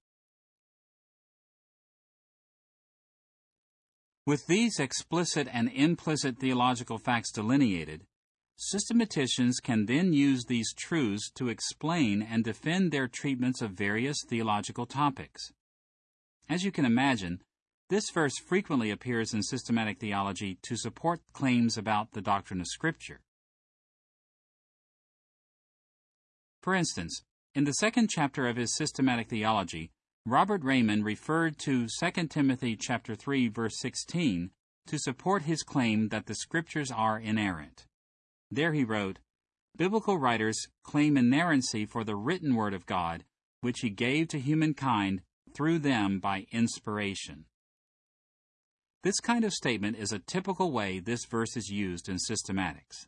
With these explicit and implicit theological facts delineated, systematicians can then use these truths to explain and defend their treatments of various theological topics. As you can imagine, this verse frequently appears in systematic theology to support claims about the doctrine of Scripture. For instance, in the second chapter of his Systematic Theology, Robert Raymond referred to 2 Timothy chapter 3, verse 16 to support his claim that the Scriptures are inerrant. There he wrote, "Biblical writers claim inerrancy for the written Word of God, which He gave to humankind through them by inspiration." This kind of statement is a typical way this verse is used in systematics.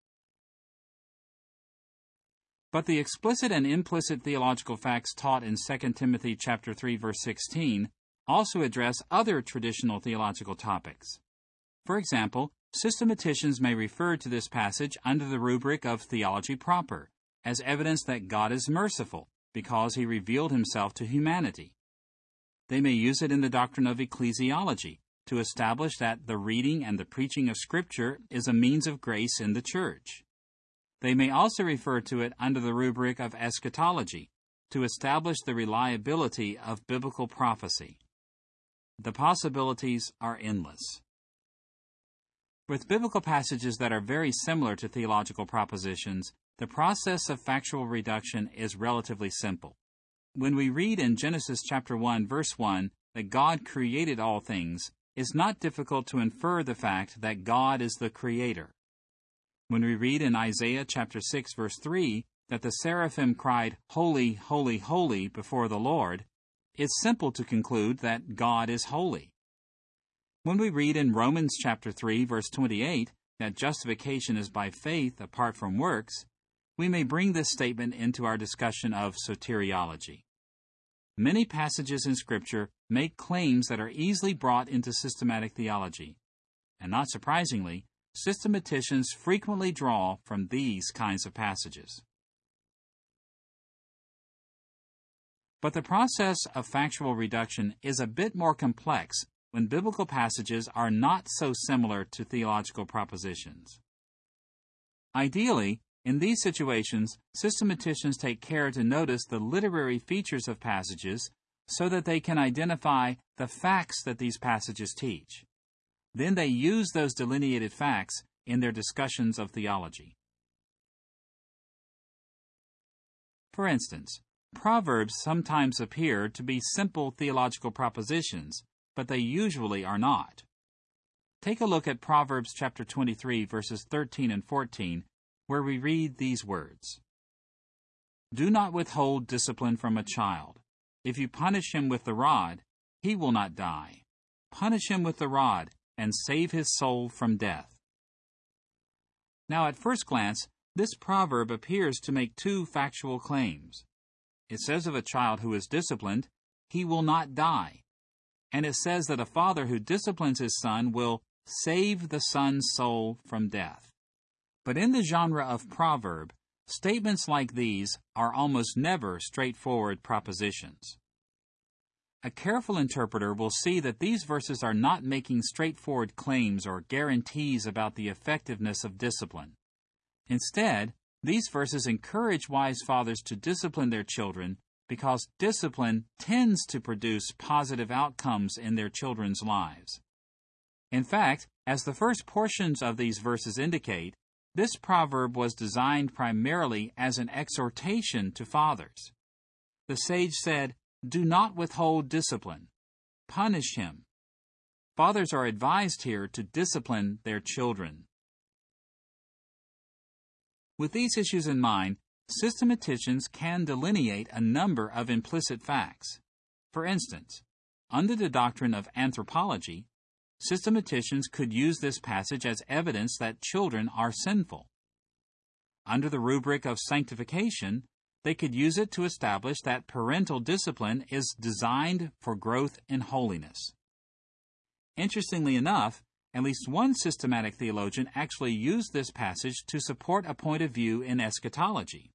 But the explicit and implicit theological facts taught in 2 Timothy chapter 3, verse 16 also address other traditional theological topics. For example, systematicians may refer to this passage under the rubric of theology proper, as evidence that God is merciful because He revealed Himself to humanity. They may use it in the doctrine of ecclesiology to establish that the reading and the preaching of Scripture is a means of grace in the church. They may also refer to it under the rubric of eschatology to establish the reliability of biblical prophecy. The possibilities are endless. With biblical passages that are very similar to theological propositions, the process of factual reduction is relatively simple. When we read in Genesis chapter 1, verse 1, that God created all things, it's not difficult to infer the fact that God is the Creator. When we read in Isaiah chapter 6, verse 3, that the seraphim cried, "Holy, holy, holy," before the Lord, it's simple to conclude that God is holy. When we read in Romans chapter 3, verse 28, that justification is by faith apart from works, we may bring this statement into our discussion of soteriology. Many passages in Scripture make claims that are easily brought into systematic theology, and not surprisingly, systematicians frequently draw from these kinds of passages. But the process of factual reduction is a bit more complex when biblical passages are not so similar to theological propositions. Ideally, in these situations, systematicians take care to notice the literary features of passages so that they can identify the facts that these passages teach. Then they use those delineated facts in their discussions of theology. For instance, Proverbs sometimes appear to be simple theological propositions, but they usually are not. Take a look at Proverbs chapter 23, verses 13 and 14, where we read these words. Do not withhold discipline from a child. If you punish him with the rod, he will not die. Punish him with the rod, and save his soul from death. Now, at first glance, this proverb appears to make two factual claims. It says of a child who is disciplined, he will not die. And it says that a father who disciplines his son will save the son's soul from death. But in the genre of proverb, statements like these are almost never straightforward propositions. A careful interpreter will see that these verses are not making straightforward claims or guarantees about the effectiveness of discipline. Instead, these verses encourage wise fathers to discipline their children because discipline tends to produce positive outcomes in their children's lives. In fact, as the first portions of these verses indicate, this proverb was designed primarily as an exhortation to fathers. The sage said, "Do not withhold discipline. Punish him." Fathers are advised here to discipline their children. With these issues in mind, systematicians can delineate a number of implicit facts. For instance, under the doctrine of anthropology, systematicians could use this passage as evidence that children are sinful. Under the rubric of sanctification, they could use it to establish that parental discipline is designed for growth in holiness. Interestingly enough, at least one systematic theologian actually used this passage to support a point of view in eschatology.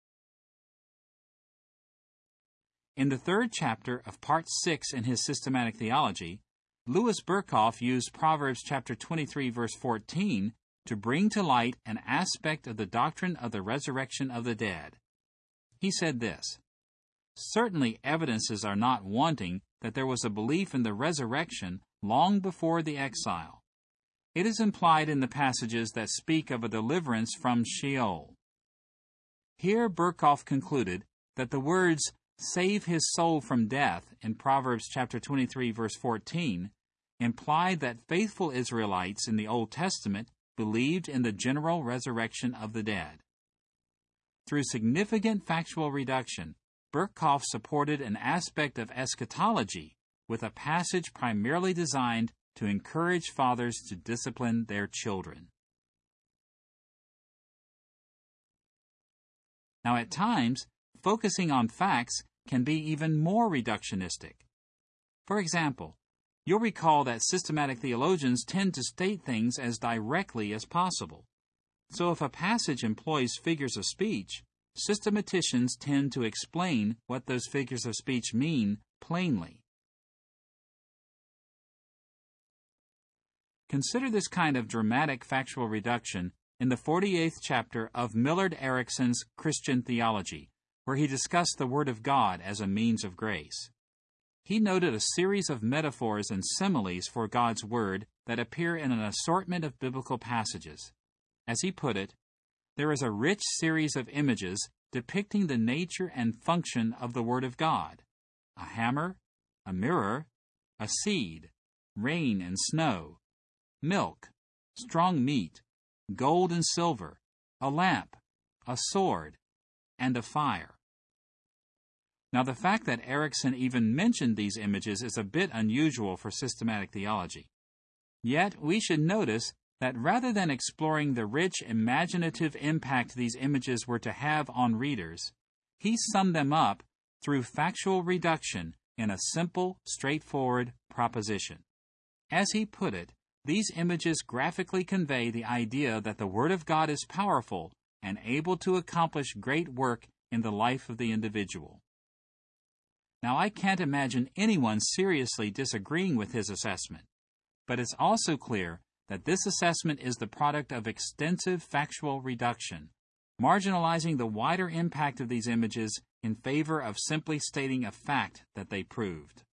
In the third chapter of Part 6 in his Systematic Theology, Louis Berkhoff used Proverbs chapter 23, verse 14 to bring to light an aspect of the doctrine of the resurrection of the dead. He said this, "Certainly evidences are not wanting that there was a belief in the resurrection long before the exile. It is implied in the passages that speak of a deliverance from Sheol." Here Berkhoff concluded that the words, "save his soul from death" in Proverbs chapter 23, verse 14, implied that faithful Israelites in the Old Testament believed in the general resurrection of the dead. Through significant factual reduction, Berkhoff supported an aspect of eschatology with a passage primarily designed to encourage fathers to discipline their children. Now, at times, focusing on facts can be even more reductionistic. For example, you'll recall that systematic theologians tend to state things as directly as possible. So if a passage employs figures of speech, systematicians tend to explain what those figures of speech mean plainly. Consider this kind of dramatic factual reduction in the 48th chapter of Millard Erickson's Christian Theology, where he discussed the Word of God as a means of grace. He noted a series of metaphors and similes for God's Word that appear in an assortment of biblical passages. As he put it, there is a rich series of images depicting the nature and function of the Word of God: a hammer, a mirror, a seed, rain and snow, milk, strong meat, gold and silver, a lamp, a sword, and a fire. Now, the fact that Erickson even mentioned these images is a bit unusual for systematic theology. Yet, we should notice that rather than exploring the rich imaginative impact these images were to have on readers, he summed them up through factual reduction in a simple, straightforward proposition. As he put it, these images graphically convey the idea that the Word of God is powerful and able to accomplish great work in the life of the individual. Now, I can't imagine anyone seriously disagreeing with his assessment, but it's also clear that this assessment is the product of extensive factual reduction, marginalizing the wider impact of these images in favor of simply stating a fact that they proved.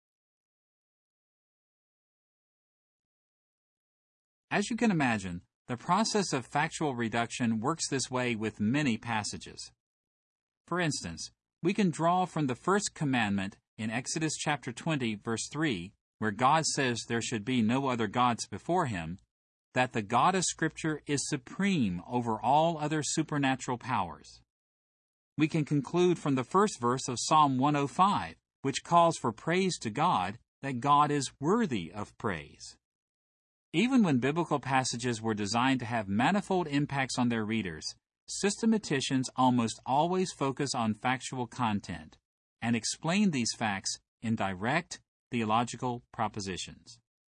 As you can imagine, the process of factual reduction works this way with many passages. For instance, we can draw from the first commandment in Exodus chapter 20, verse 3, where God says there should be no other gods before him, that the God of Scripture is supreme over all other supernatural powers. We can conclude from the first verse of Psalm 105, which calls for praise to God, that God is worthy of praise. Even when biblical passages were designed to have manifold impacts on their readers, systematicians almost always focus on factual content and explain these facts in direct theological propositions.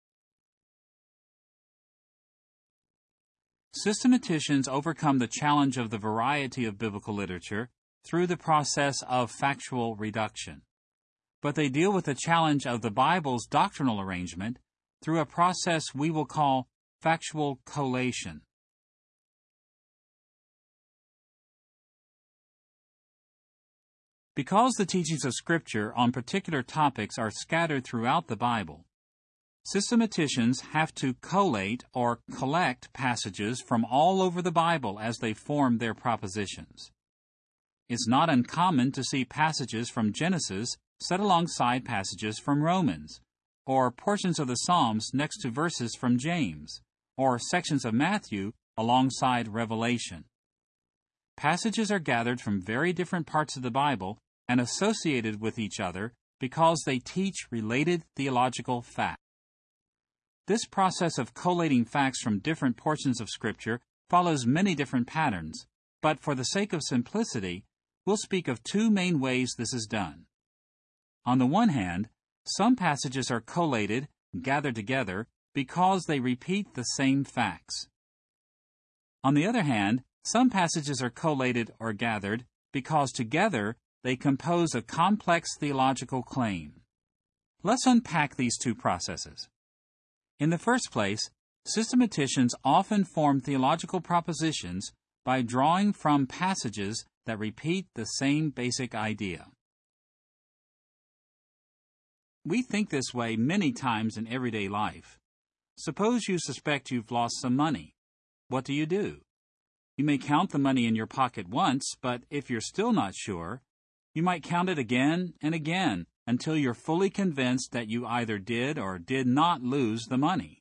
Systematicians overcome the challenge of the variety of biblical literature through the process of factual reduction. But they deal with the challenge of the Bible's doctrinal arrangement through a process we will call factual collation. Because the teachings of Scripture on particular topics are scattered throughout the Bible, systematicians have to collate or collect passages from all over the Bible as they form their propositions. It's not uncommon to see passages from Genesis set alongside passages from Romans, or portions of the Psalms next to verses from James, or sections of Matthew alongside Revelation. Passages are gathered from very different parts of the Bible and associated with each other because they teach related theological facts. This process of collating facts from different portions of Scripture follows many different patterns, but for the sake of simplicity, we'll speak of two main ways this is done. On the one hand, some passages are collated, gathered together, because they repeat the same facts. On the other hand, some passages are collated or gathered because together they compose a complex theological claim. Let's unpack these two processes. In the first place, systematicians often form theological propositions by drawing from passages that repeat the same basic idea. We think this way many times in everyday life. Suppose you suspect you've lost some money. What do? You may count the money in your pocket once, but if you're still not sure, you might count it again and again until you're fully convinced that you either did or did not lose the money.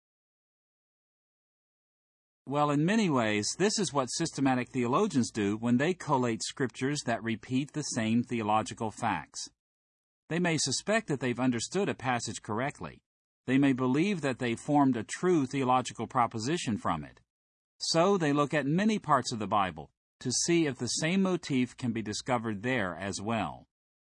Well, in many ways, this is what systematic theologians do when they collate scriptures that repeat the same theological facts. They may suspect that they've understood a passage correctly. They may believe that they formed a true theological proposition from it. So they look at many parts of the Bible to see if the same motif can be discovered there as well.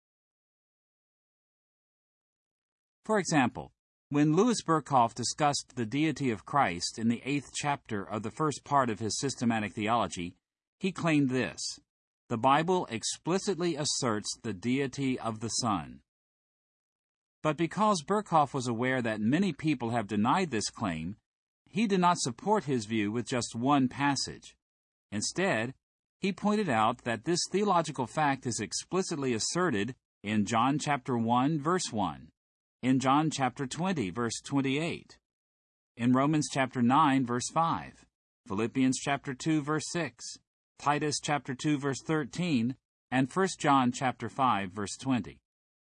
For example, when Louis Berkhof discussed the deity of Christ in the 8th chapter of the first part of his systematic theology, he claimed this: the Bible explicitly asserts the deity of the Son. But because Berkhof was aware that many people have denied this claim, he did not support his view with just one passage. Instead, he pointed out that this theological fact is explicitly asserted in John chapter 1, verse 1, in John chapter 20, verse 28, in Romans chapter 9, verse 5, Philippians chapter 2, verse 6, Titus chapter 2, verse 13, and 1 John chapter 5, verse 20.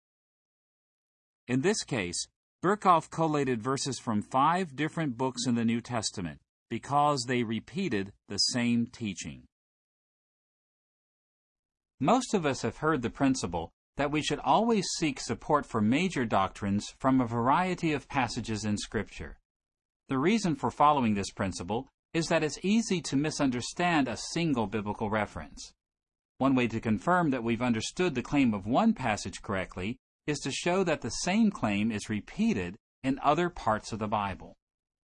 In this case, Berkhof collated verses from 5 different books in the New Testament because they repeated the same teaching. Most of us have heard the principle that we should always seek support for major doctrines from a variety of passages in Scripture. The reason for following this principle is that it's easy to misunderstand a single biblical reference. One way to confirm that we've understood the claim of one passage correctly is to show that the same claim is repeated in other parts of the Bible.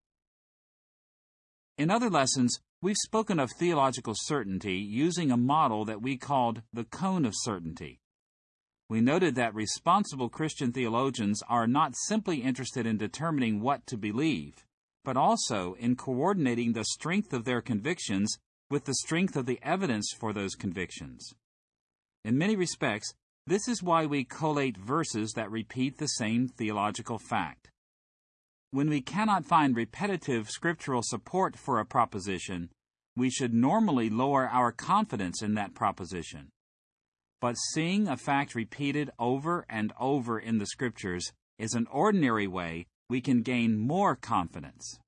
In other lessons, we've spoken of theological certainty using a model that we called the cone of certainty. We noted that responsible Christian theologians are not simply interested in determining what to believe, but also in coordinating the strength of their convictions with the strength of the evidence for those convictions. In many respects, this is why we collate verses that repeat the same theological fact. When we cannot find repetitive scriptural support for a proposition, we should normally lower our confidence in that proposition. But seeing a fact repeated over and over in the Scriptures is an ordinary way we can gain more confidence.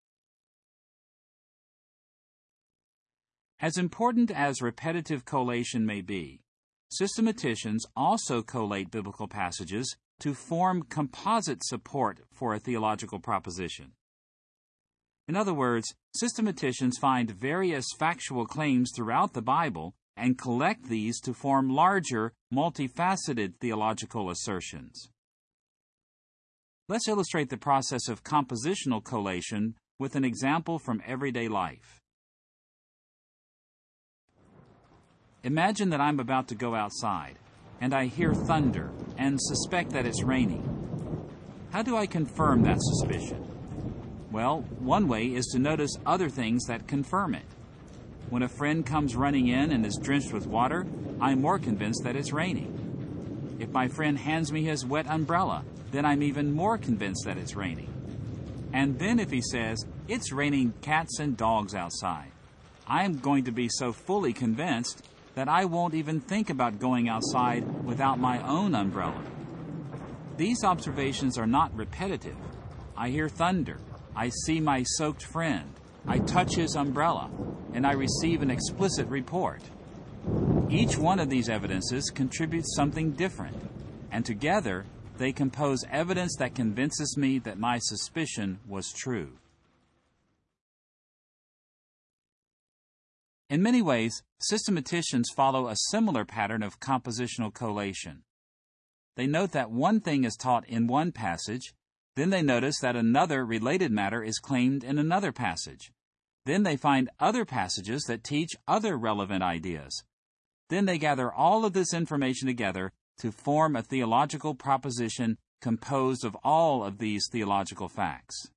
As important as repetitive collation may be, systematicians also collate biblical passages to form composite support for a theological proposition. In other words, systematicians find various factual claims throughout the Bible and collect these to form larger, multifaceted theological assertions. Let's illustrate the process of compositional collation with an example from everyday life. Imagine that I'm about to go outside, and I hear thunder and suspect that it's raining. How do I confirm that suspicion? Well, one way is to notice other things that confirm it. When a friend comes running in and is drenched with water, I'm more convinced that it's raining. If my friend hands me his wet umbrella, then I'm even more convinced that it's raining. And then if he says, "It's raining cats and dogs outside," I'm going to be so fully convinced that I won't even think about going outside without my own umbrella. These observations are not repetitive. I hear thunder. I see my soaked friend. I touch his umbrella, and I receive an explicit report. Each one of these evidences contributes something different, and together they compose evidence that convinces me that my suspicion was true. In many ways, systematicians follow a similar pattern of compositional collation. They note that one thing is taught in one passage, then they notice that another related matter is claimed in another passage. Then they find other passages that teach other relevant ideas. Then they gather all of this information together to form a theological proposition composed of all of these theological facts.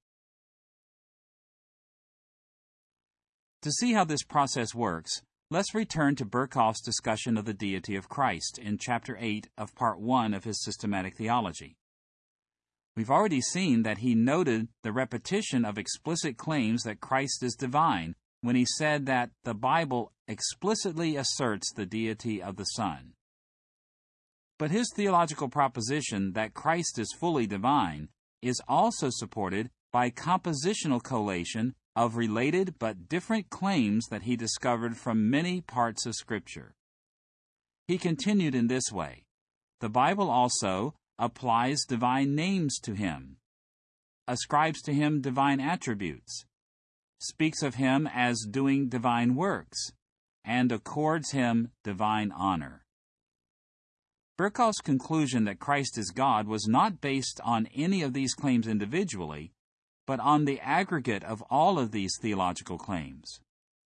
To see how this process works, let's return to Berkhof's discussion of the deity of Christ in Chapter 8 of Part 1 of his Systematic Theology. We've already seen that he noted the repetition of explicit claims that Christ is divine when he said that the Bible explicitly asserts the deity of the Son. But his theological proposition that Christ is fully divine is also supported by compositional collation of related but different claims that he discovered from many parts of Scripture. He continued in this way: the Bible also applies divine names to him, ascribes to him divine attributes, speaks of him as doing divine works, and accords him divine honor. Berkhof's conclusion that Christ is God was not based on any of these claims individually, but on the aggregate of all of these theological claims.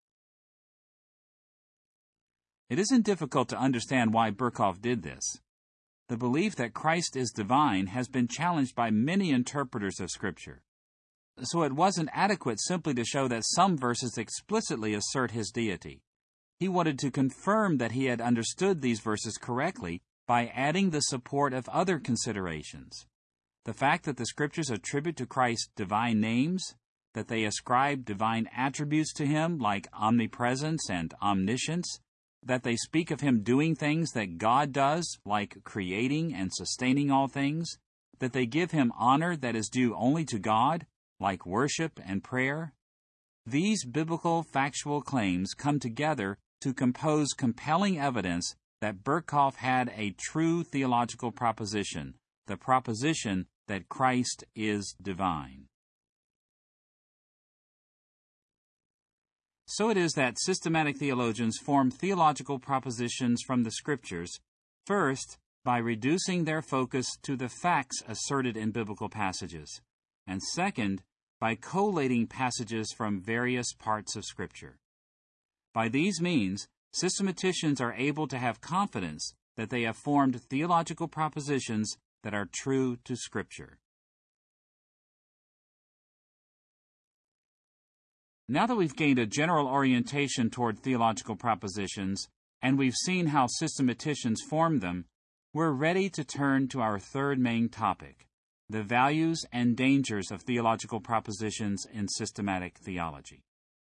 It isn't difficult to understand why Berkhof did this. The belief that Christ is divine has been challenged by many interpreters of Scripture. So it wasn't adequate simply to show that some verses explicitly assert his deity. He wanted to confirm that he had understood these verses correctly by adding the support of other considerations. The fact that the Scriptures attribute to Christ divine names, that they ascribe divine attributes to him like omnipresence and omniscience, that they speak of him doing things that God does, like creating and sustaining all things, that they give him honor that is due only to God, like worship and prayer. These biblical factual claims come together to compose compelling evidence that Berkhof had a true theological proposition, the proposition that Christ is divine. So it is that systematic theologians form theological propositions from the Scriptures, first, by reducing their focus to the facts asserted in biblical passages, and second, by collating passages from various parts of Scripture. By these means, systematicians are able to have confidence that they have formed theological propositions that are true to Scripture. Now that we've gained a general orientation toward theological propositions, and we've seen how systematicians form them, we're ready to turn to our third main topic, the values and dangers of theological propositions in systematic theology.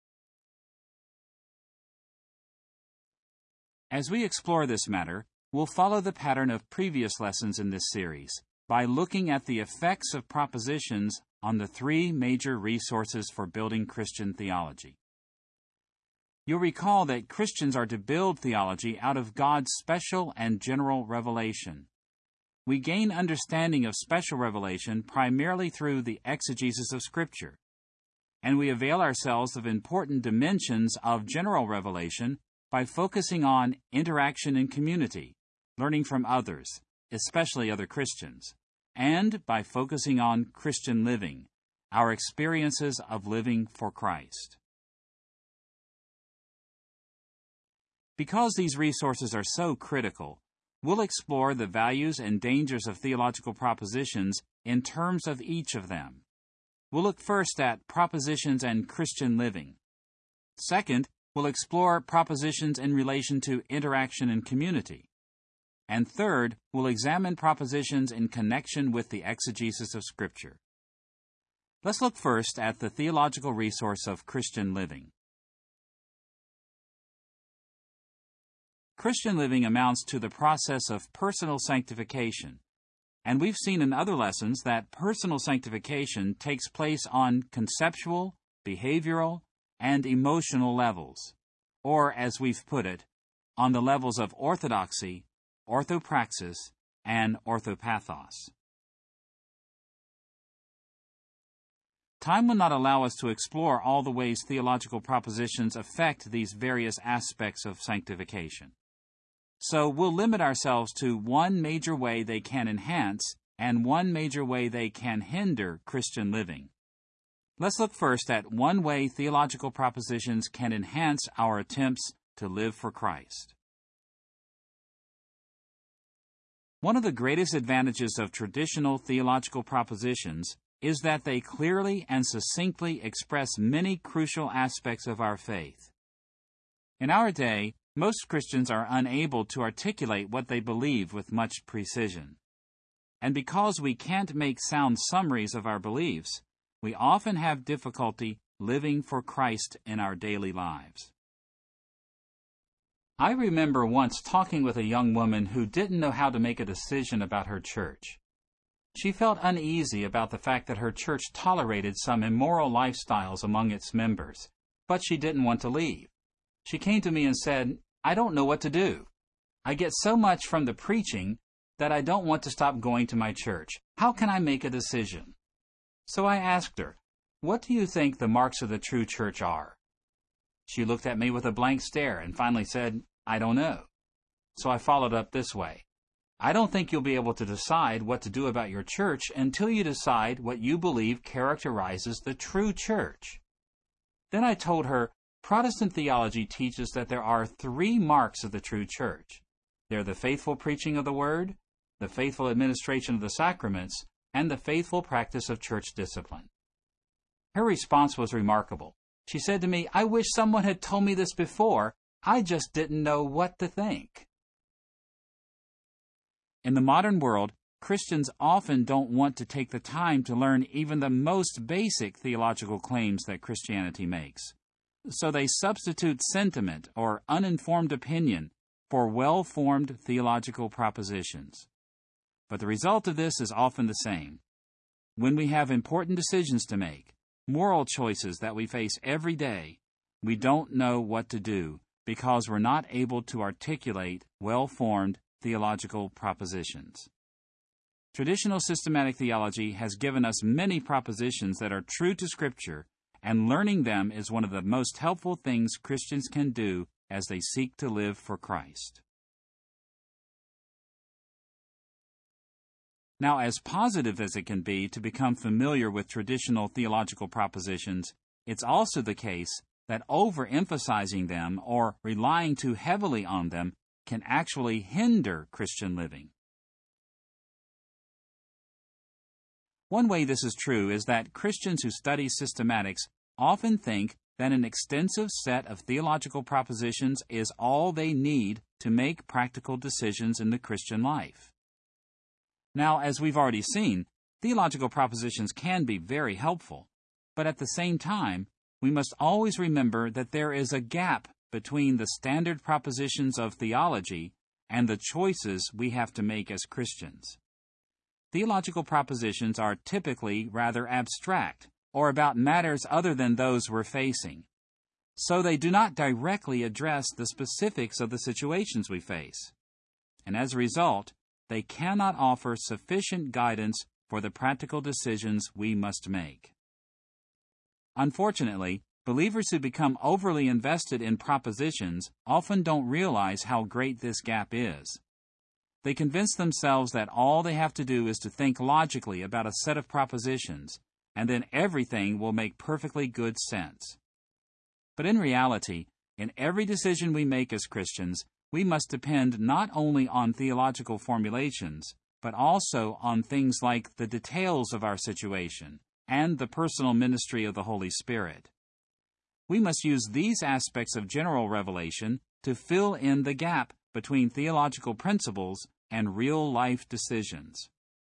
As we explore this matter, we'll follow the pattern of previous lessons in this series by looking at the effects of propositions on the three major resources for building Christian theology. You'll recall that Christians are to build theology out of God's special and general revelation. We gain understanding of special revelation primarily through the exegesis of Scripture, and we avail ourselves of important dimensions of general revelation by focusing on interaction in community, learning from others, especially other Christians, and by focusing on Christian living, our experiences of living for Christ. Because these resources are so critical, we'll explore the values and dangers of theological propositions in terms of each of them. We'll look first at propositions and Christian living. Second, we'll explore propositions in relation to interaction in community. And third, we'll examine propositions in connection with the exegesis of Scripture. Let's look first at the theological resource of Christian living. Christian living amounts to the process of personal sanctification, and we've seen in other lessons that personal sanctification takes place on conceptual, behavioral, and emotional levels, or as we've put it, on the levels of orthodoxy, orthopraxis, and orthopathos. Time will not allow us to explore all the ways theological propositions affect these various aspects of sanctification. So we'll limit ourselves to one major way they can enhance and one major way they can hinder Christian living. Let's look first at one way theological propositions can enhance our attempts to live for Christ. One of the greatest advantages of traditional theological propositions is that they clearly and succinctly express many crucial aspects of our faith. In our day, most Christians are unable to articulate what they believe with much precision. And because we can't make sound summaries of our beliefs, we often have difficulty living for Christ in our daily lives. I remember once talking with a young woman who didn't know how to make a decision about her church. She felt uneasy about the fact that her church tolerated some immoral lifestyles among its members, but she didn't want to leave. She came to me and said, "I don't know what to do. I get so much from the preaching that I don't want to stop going to my church. How can I make a decision?" So I asked her, "What do you think the marks of the true church are?" She looked at me with a blank stare and finally said, "I don't know." So I followed up this way. "I don't think you'll be able to decide what to do about your church until you decide what you believe characterizes the true church." Then I told her, Protestant theology teaches that there are three marks of the true church. They're the faithful preaching of the Word, the faithful administration of the sacraments, and the faithful practice of church discipline. Her response was remarkable. She said to me, "I wish someone had told me this before. I just didn't know what to think." In the modern world, Christians often don't want to take the time to learn even the most basic theological claims that Christianity makes. So they substitute sentiment or uninformed opinion for well-formed theological propositions. But the result of this is often the same. When we have important decisions to make, moral choices that we face every day, we don't know what to do because we're not able to articulate well-formed theological propositions. Traditional systematic theology has given us many propositions that are true to Scripture, and learning them is one of the most helpful things Christians can do as they seek to live for Christ. Now, as positive as it can be to become familiar with traditional theological propositions, it's also the case that overemphasizing them or relying too heavily on them can actually hinder Christian living. One way this is true is that Christians who study systematics often think that an extensive set of theological propositions is all they need to make practical decisions in the Christian life. Now, as we've already seen, theological propositions can be very helpful, but at the same time, we must always remember that there is a gap between the standard propositions of theology and the choices we have to make as Christians. Theological propositions are typically rather abstract, or about matters other than those we're facing. So they do not directly address the specifics of the situations we face. And as a result, they cannot offer sufficient guidance for the practical decisions we must make. Unfortunately, believers who become overly invested in propositions often don't realize how great this gap is. They convince themselves that all they have to do is to think logically about a set of propositions, and then everything will make perfectly good sense. But in reality, in every decision we make as Christians, we must depend not only on theological formulations, but also on things like the details of our situation and the personal ministry of the Holy Spirit. We must use these aspects of general revelation to fill in the gap between theological principles and real-life decisions.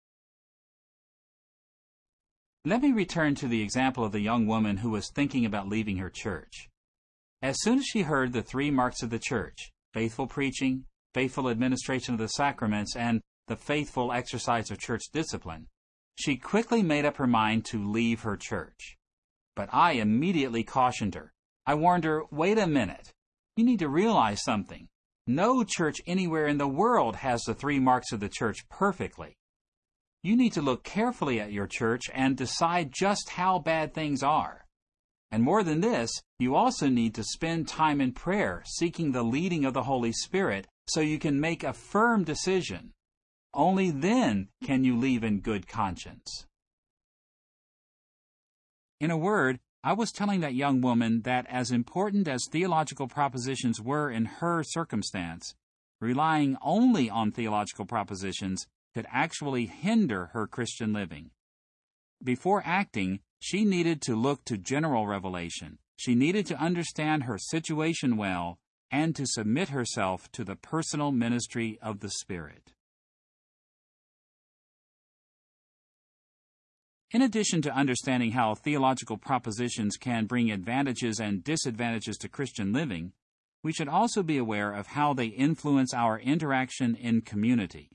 Let me return to the example of the young woman who was thinking about leaving her church. As soon as she heard the 3 marks of the church, faithful preaching, faithful administration of the sacraments, and the faithful exercise of church discipline, she quickly made up her mind to leave her church. But I immediately cautioned her. I warned her, wait a minute. You need to realize something. No church anywhere in the world has the 3 marks of the church perfectly. You need to look carefully at your church and decide just how bad things are. And more than this, you also need to spend time in prayer, seeking the leading of the Holy Spirit, so you can make a firm decision. Only then can you leave in good conscience. In a word, I was telling that young woman that as important as theological propositions were in her circumstance, relying only on theological propositions could actually hinder her Christian living. Before acting, she needed to look to general revelation. She needed to understand her situation well and to submit herself to the personal ministry of the Spirit. In addition to understanding how theological propositions can bring advantages and disadvantages to Christian living, we should also be aware of how they influence our interaction in community.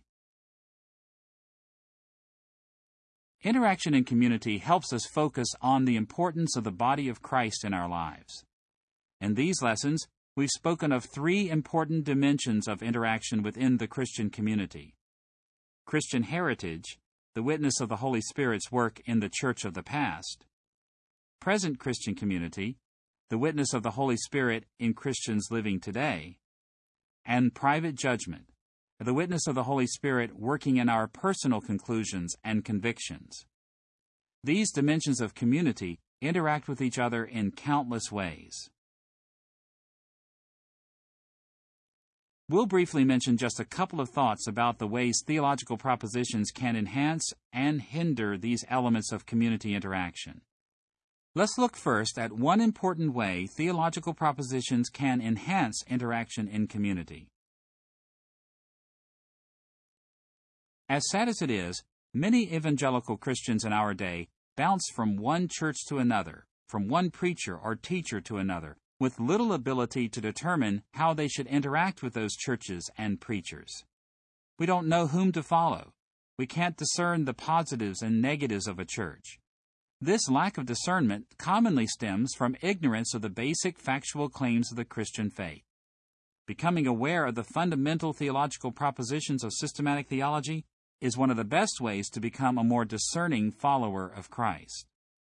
Interaction in community helps us focus on the importance of the body of Christ in our lives. In these lessons, we've spoken of 3 important dimensions of interaction within the Christian community: Christian heritage, the witness of the Holy Spirit's work in the church of the past; present Christian community, the witness of the Holy Spirit in Christians living today; and private judgment, the witness of the Holy Spirit working in our personal conclusions and convictions. These dimensions of community interact with each other in countless ways. We'll briefly mention just a couple of thoughts about the ways theological propositions can enhance and hinder these elements of community interaction. Let's look first at one important way theological propositions can enhance interaction in community. As sad as it is, many evangelical Christians in our day bounce from one church to another, from one preacher or teacher to another, with little ability to determine how they should interact with those churches and preachers. We don't know whom to follow. We can't discern the positives and negatives of a church. This lack of discernment commonly stems from ignorance of the basic factual claims of the Christian faith. Becoming aware of the fundamental theological propositions of systematic theology is one of the best ways to become a more discerning follower of Christ.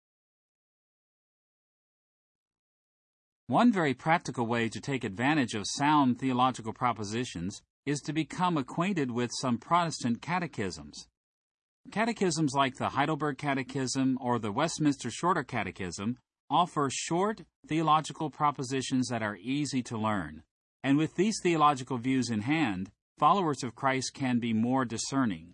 One very practical way to take advantage of sound theological propositions is to become acquainted with some Protestant catechisms. Catechisms like the Heidelberg Catechism or the Westminster Shorter Catechism offer short theological propositions that are easy to learn. And with these theological views in hand, followers of Christ can be more discerning.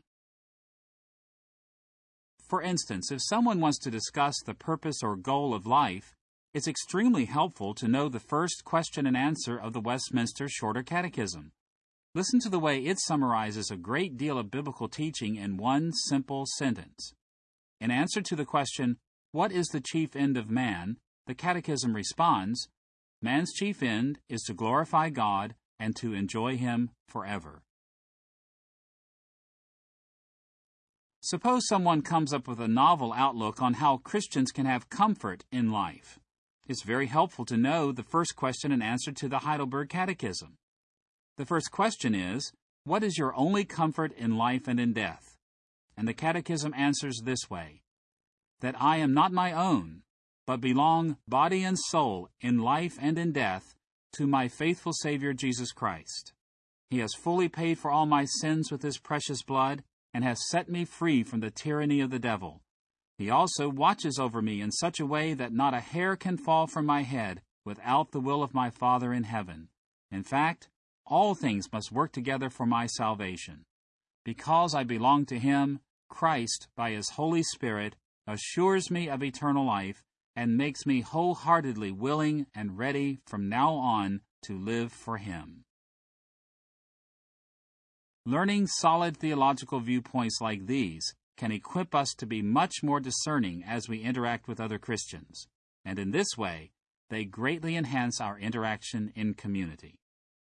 For instance, if someone wants to discuss the purpose or goal of life, it's extremely helpful to know the first question and answer of the Westminster Shorter Catechism. Listen to the way it summarizes a great deal of biblical teaching in one simple sentence. In answer to the question, "What is the chief end of man?" the Catechism responds, "Man's chief end is to glorify God and to enjoy Him forever." Suppose someone comes up with a novel outlook on how Christians can have comfort in life. It's very helpful to know the first question and answer to the Heidelberg Catechism. The first question is, "What is your only comfort in life and in death?" And the Catechism answers this way, "That I am not my own, but belong, body and soul, in life and in death, to my faithful Savior Jesus Christ. He has fully paid for all my sins with His precious blood, and has set me free from the tyranny of the devil. He also watches over me in such a way that not a hair can fall from my head without the will of my Father in heaven. In fact, all things must work together for my salvation. Because I belong to Him, Christ, by His Holy Spirit, assures me of eternal life and makes me wholeheartedly willing and ready from now on to live for Him." Learning solid theological viewpoints like these can equip us to be much more discerning as we interact with other Christians, and in this way, they greatly enhance our interaction in community.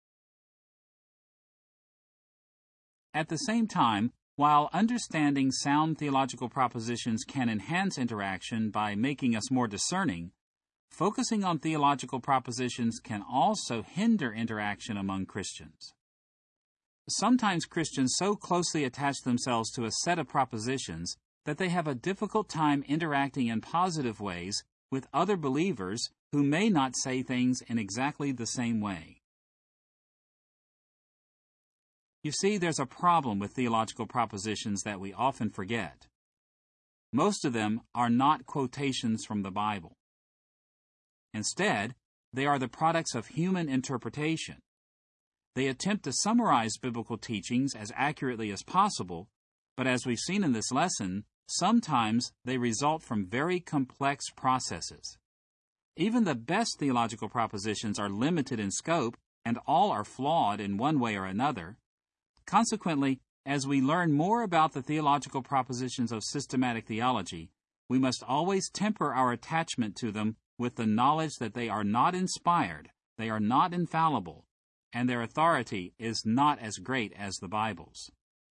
At the same time, while understanding sound theological propositions can enhance interaction by making us more discerning, focusing on theological propositions can also hinder interaction among Christians. Sometimes Christians so closely attach themselves to a set of propositions that they have a difficult time interacting in positive ways with other believers who may not say things in exactly the same way. You see, there's a problem with theological propositions that we often forget. Most of them are not quotations from the Bible. Instead, they are the products of human interpretation. They attempt to summarize biblical teachings as accurately as possible, but as we've seen in this lesson, sometimes they result from very complex processes. Even the best theological propositions are limited in scope, and all are flawed in one way or another. Consequently, as we learn more about the theological propositions of systematic theology, we must always temper our attachment to them with the knowledge that they are not inspired, they are not infallible, and their authority is not as great as the Bible's.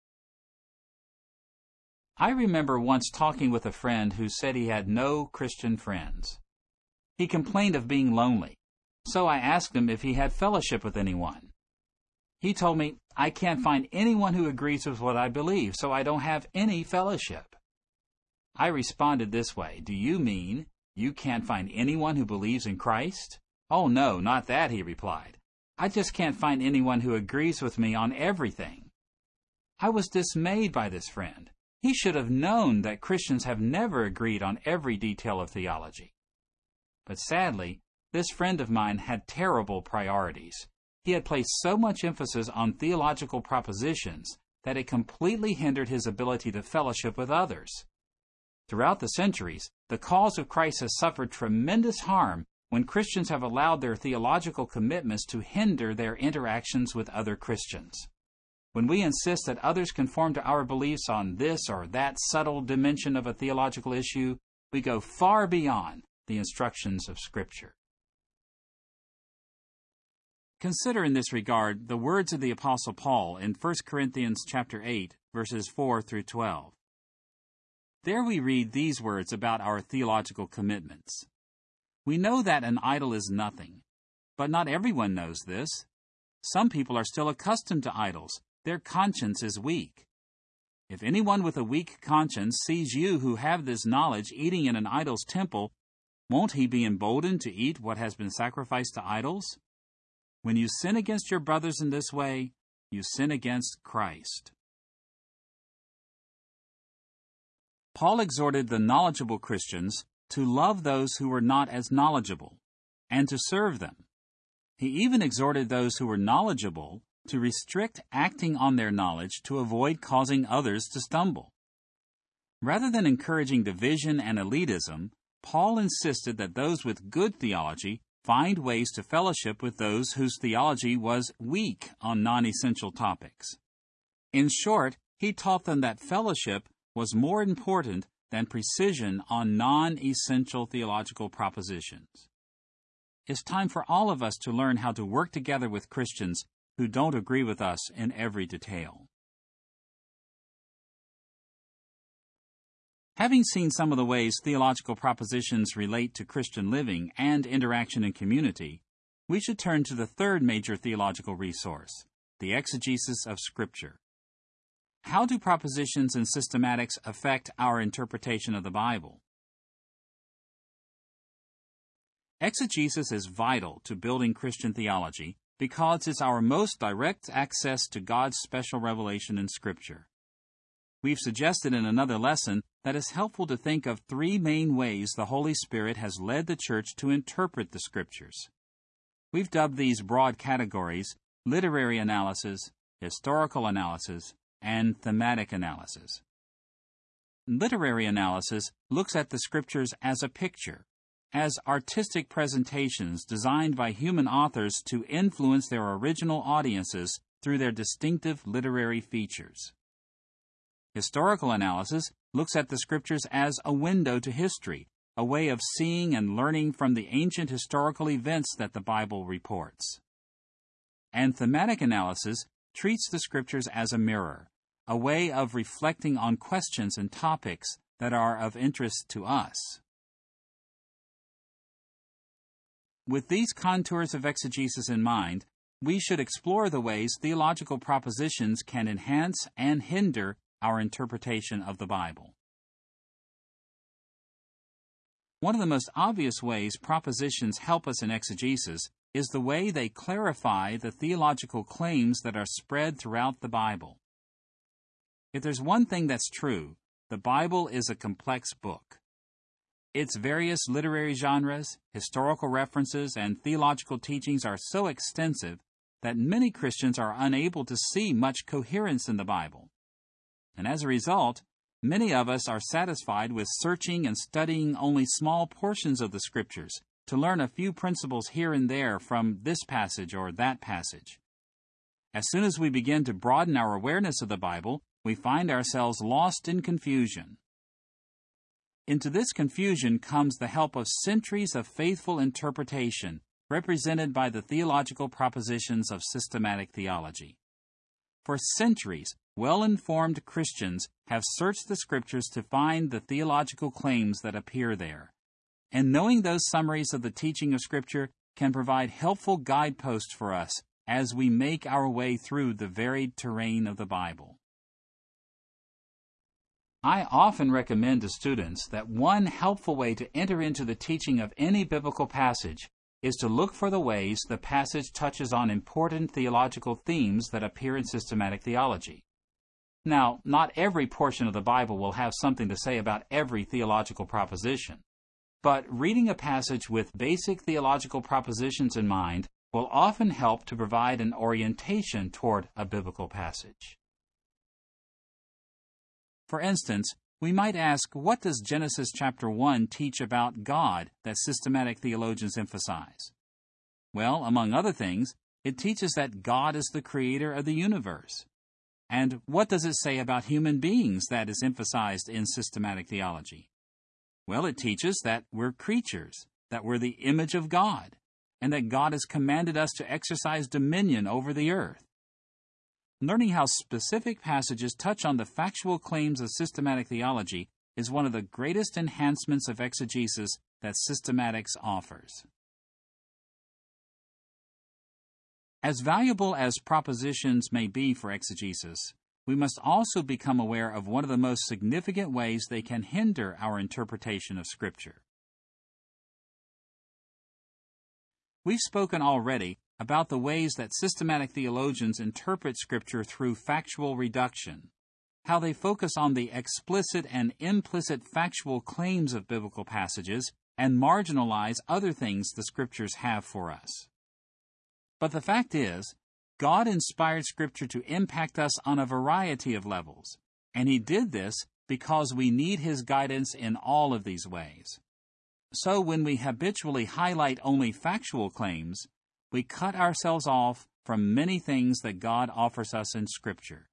I remember once talking with a friend who said he had no Christian friends. He complained of being lonely, so I asked him if he had fellowship with anyone. He told me, "I can't find anyone who agrees with what I believe, so I don't have any fellowship." I responded this way, "Do you mean you can't find anyone who believes in Christ?" "Oh no, not that," he replied. "I just can't find anyone who agrees with me on everything." I was dismayed by this friend. He should have known that Christians have never agreed on every detail of theology. But sadly, this friend of mine had terrible priorities. He had placed so much emphasis on theological propositions that it completely hindered his ability to fellowship with others. Throughout the centuries, the cause of Christ has suffered tremendous harm when Christians have allowed their theological commitments to hinder their interactions with other Christians. When we insist that others conform to our beliefs on this or that subtle dimension of a theological issue, we go far beyond the instructions of Scripture. Consider in this regard the words of the Apostle Paul in 1 Corinthians chapter 8, verses 4 through 12. There we read these words about our theological commitments. "We know that an idol is nothing, but not everyone knows this. Some people are still accustomed to idols. Their conscience is weak. If anyone with a weak conscience sees you who have this knowledge eating in an idol's temple, won't he be emboldened to eat what has been sacrificed to idols? When you sin against your brothers in this way, you sin against Christ." Paul exhorted the knowledgeable Christians to love those who were not as knowledgeable, and to serve them. He even exhorted those who were knowledgeable to restrict acting on their knowledge to avoid causing others to stumble. Rather than encouraging division and elitism, Paul insisted that those with good theology find ways to fellowship with those whose theology was weak on non-essential topics. In short, he taught them that fellowship was more important than precision on non-essential theological propositions. It's time for all of us to learn how to work together with Christians who don't agree with us in every detail. Having seen some of the ways theological propositions relate to Christian living and interaction in community, we should turn to the third major theological resource, the exegesis of Scripture. How do propositions and systematics affect our interpretation of the Bible? Exegesis is vital to building Christian theology because it's our most direct access to God's special revelation in Scripture. We've suggested in another lesson that it's helpful to think of three main ways the Holy Spirit has led the Church to interpret the Scriptures. We've dubbed these broad categories literary analysis, historical analysis, and thematic analysis. Literary analysis looks at the Scriptures as a picture, as artistic presentations designed by human authors to influence their original audiences through their distinctive literary features. Historical analysis looks at the Scriptures as a window to history, a way of seeing and learning from the ancient historical events that the Bible reports. And thematic analysis treats the Scriptures as a mirror, a way of reflecting on questions and topics that are of interest to us. With these contours of exegesis in mind, we should explore the ways theological propositions can enhance and hinder our interpretation of the Bible. One of the most obvious ways propositions help us in exegesis is the way they clarify the theological claims that are spread throughout the Bible. If there's one thing that's true, the Bible is a complex book. Its various literary genres, historical references, and theological teachings are so extensive that many Christians are unable to see much coherence in the Bible. And as a result, many of us are satisfied with searching and studying only small portions of the Scriptures to learn a few principles here and there from this passage or that passage. As soon as we begin to broaden our awareness of the Bible, we find ourselves lost in confusion. Into this confusion comes the help of centuries of faithful interpretation, represented by the theological propositions of systematic theology. For centuries, well-informed Christians have searched the Scriptures to find the theological claims that appear there. And knowing those summaries of the teaching of Scripture can provide helpful guideposts for us as we make our way through the varied terrain of the Bible. I often recommend to students that one helpful way to enter into the teaching of any biblical passage is to look for the ways the passage touches on important theological themes that appear in systematic theology. Now, not every portion of the Bible will have something to say about every theological proposition, but reading a passage with basic theological propositions in mind will often help to provide an orientation toward a biblical passage. For instance, we might ask, what does Genesis chapter 1 teach about God that systematic theologians emphasize? Well, among other things, it teaches that God is the creator of the universe. And what does it say about human beings that is emphasized in systematic theology? Well, it teaches that we're creatures, that we're the image of God, and that God has commanded us to exercise dominion over the earth. Learning how specific passages touch on the factual claims of systematic theology is one of the greatest enhancements of exegesis that systematics offers. As valuable as propositions may be for exegesis, we must also become aware of one of the most significant ways they can hinder our interpretation of Scripture. We've spoken already about the ways that systematic theologians interpret Scripture through factual reduction, how they focus on the explicit and implicit factual claims of biblical passages and marginalize other things the Scriptures have for us. But the fact is, God inspired Scripture to impact us on a variety of levels, and He did this because we need His guidance in all of these ways. So when we habitually highlight only factual claims, we cut ourselves off from many things that God offers us in Scripture.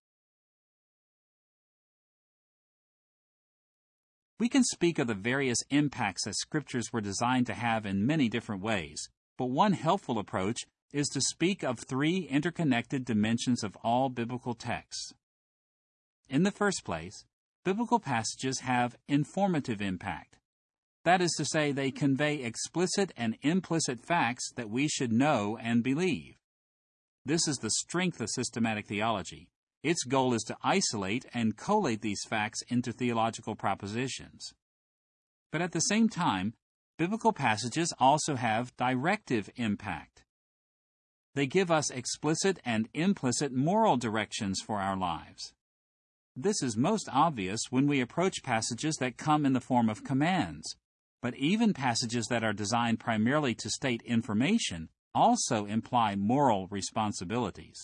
We can speak of the various impacts that Scriptures were designed to have in many different ways, but one helpful approach is to speak of three interconnected dimensions of all biblical texts. In the first place, biblical passages have informative impact. That is to say, they convey explicit and implicit facts that we should know and believe. This is the strength of systematic theology. Its goal is to isolate and collate these facts into theological propositions. But at the same time, biblical passages also have directive impact. They give us explicit and implicit moral directions for our lives. This is most obvious when we approach passages that come in the form of commands, but even passages that are designed primarily to state information also imply moral responsibilities.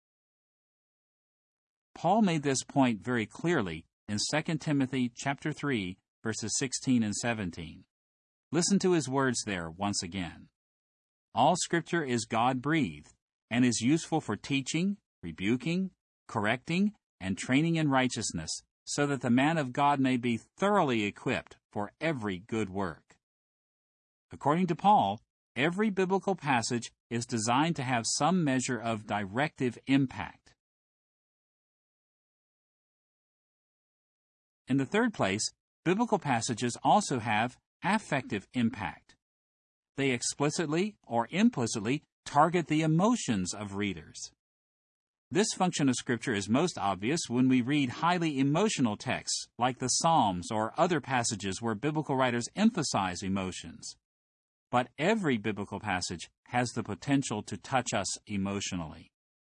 Paul made this point very clearly in 2 Timothy chapter 3, verses 16 and 17. Listen to his words there once again. All Scripture is God-breathed, and is useful for teaching, rebuking, correcting, and training in righteousness, so that the man of God may be thoroughly equipped for every good work. According to Paul, every biblical passage is designed to have some measure of directive impact. In the third place, biblical passages also have affective impact. They explicitly or implicitly target the emotions of readers. This function of Scripture is most obvious when we read highly emotional texts like the Psalms or other passages where biblical writers emphasize emotions. But every biblical passage has the potential to touch us emotionally.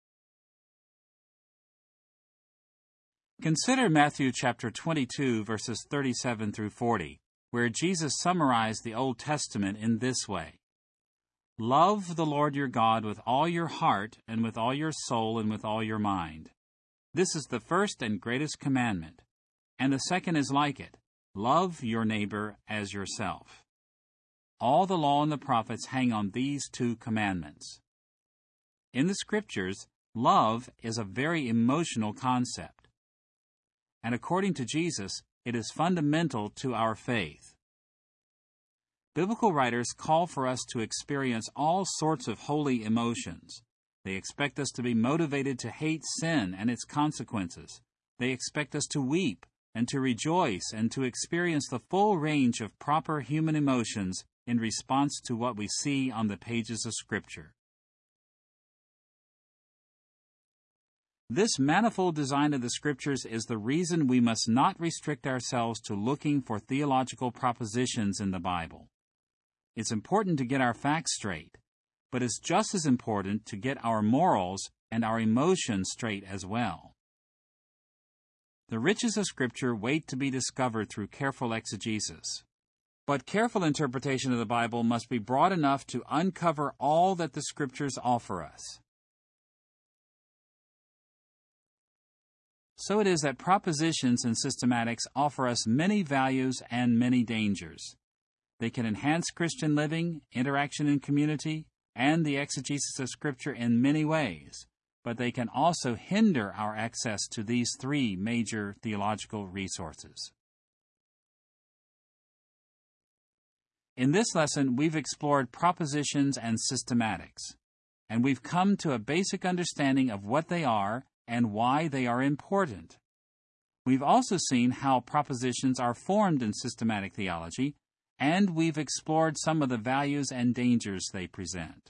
Consider Matthew chapter 22, verses 37 through 40, where Jesus summarized the Old Testament in this way. Love the Lord your God with all your heart and with all your soul and with all your mind. This is the first and greatest commandment. And the second is like it. Love your neighbor as yourself. All the law and the prophets hang on these two commandments. In the Scriptures, love is a very emotional concept. And according to Jesus, it is fundamental to our faith. Biblical writers call for us to experience all sorts of holy emotions. They expect us to be motivated to hate sin and its consequences. They expect us to weep and to rejoice and to experience the full range of proper human emotions in response to what we see on the pages of Scripture. This manifold design of the Scriptures is the reason we must not restrict ourselves to looking for theological propositions in the Bible. It's important to get our facts straight, but it's just as important to get our morals and our emotions straight as well. The riches of Scripture wait to be discovered through careful exegesis. But careful interpretation of the Bible must be broad enough to uncover all that the Scriptures offer us. So it is that propositions and systematics offer us many values and many dangers. They can enhance Christian living, interaction in community, and the exegesis of Scripture in many ways, but they can also hinder our access to these three major theological resources. In this lesson, we've explored propositions and systematics, and we've come to a basic understanding of what they are and why they are important. We've also seen how propositions are formed in systematic theology, and we've explored some of the values and dangers they present.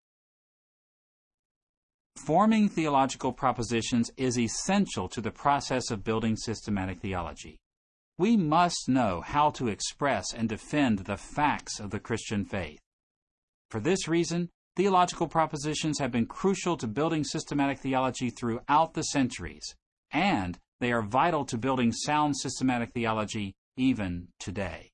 Forming theological propositions is essential to the process of building systematic theology. We must know how to express and defend the facts of the Christian faith. For this reason, theological propositions have been crucial to building systematic theology throughout the centuries, and they are vital to building sound systematic theology even today.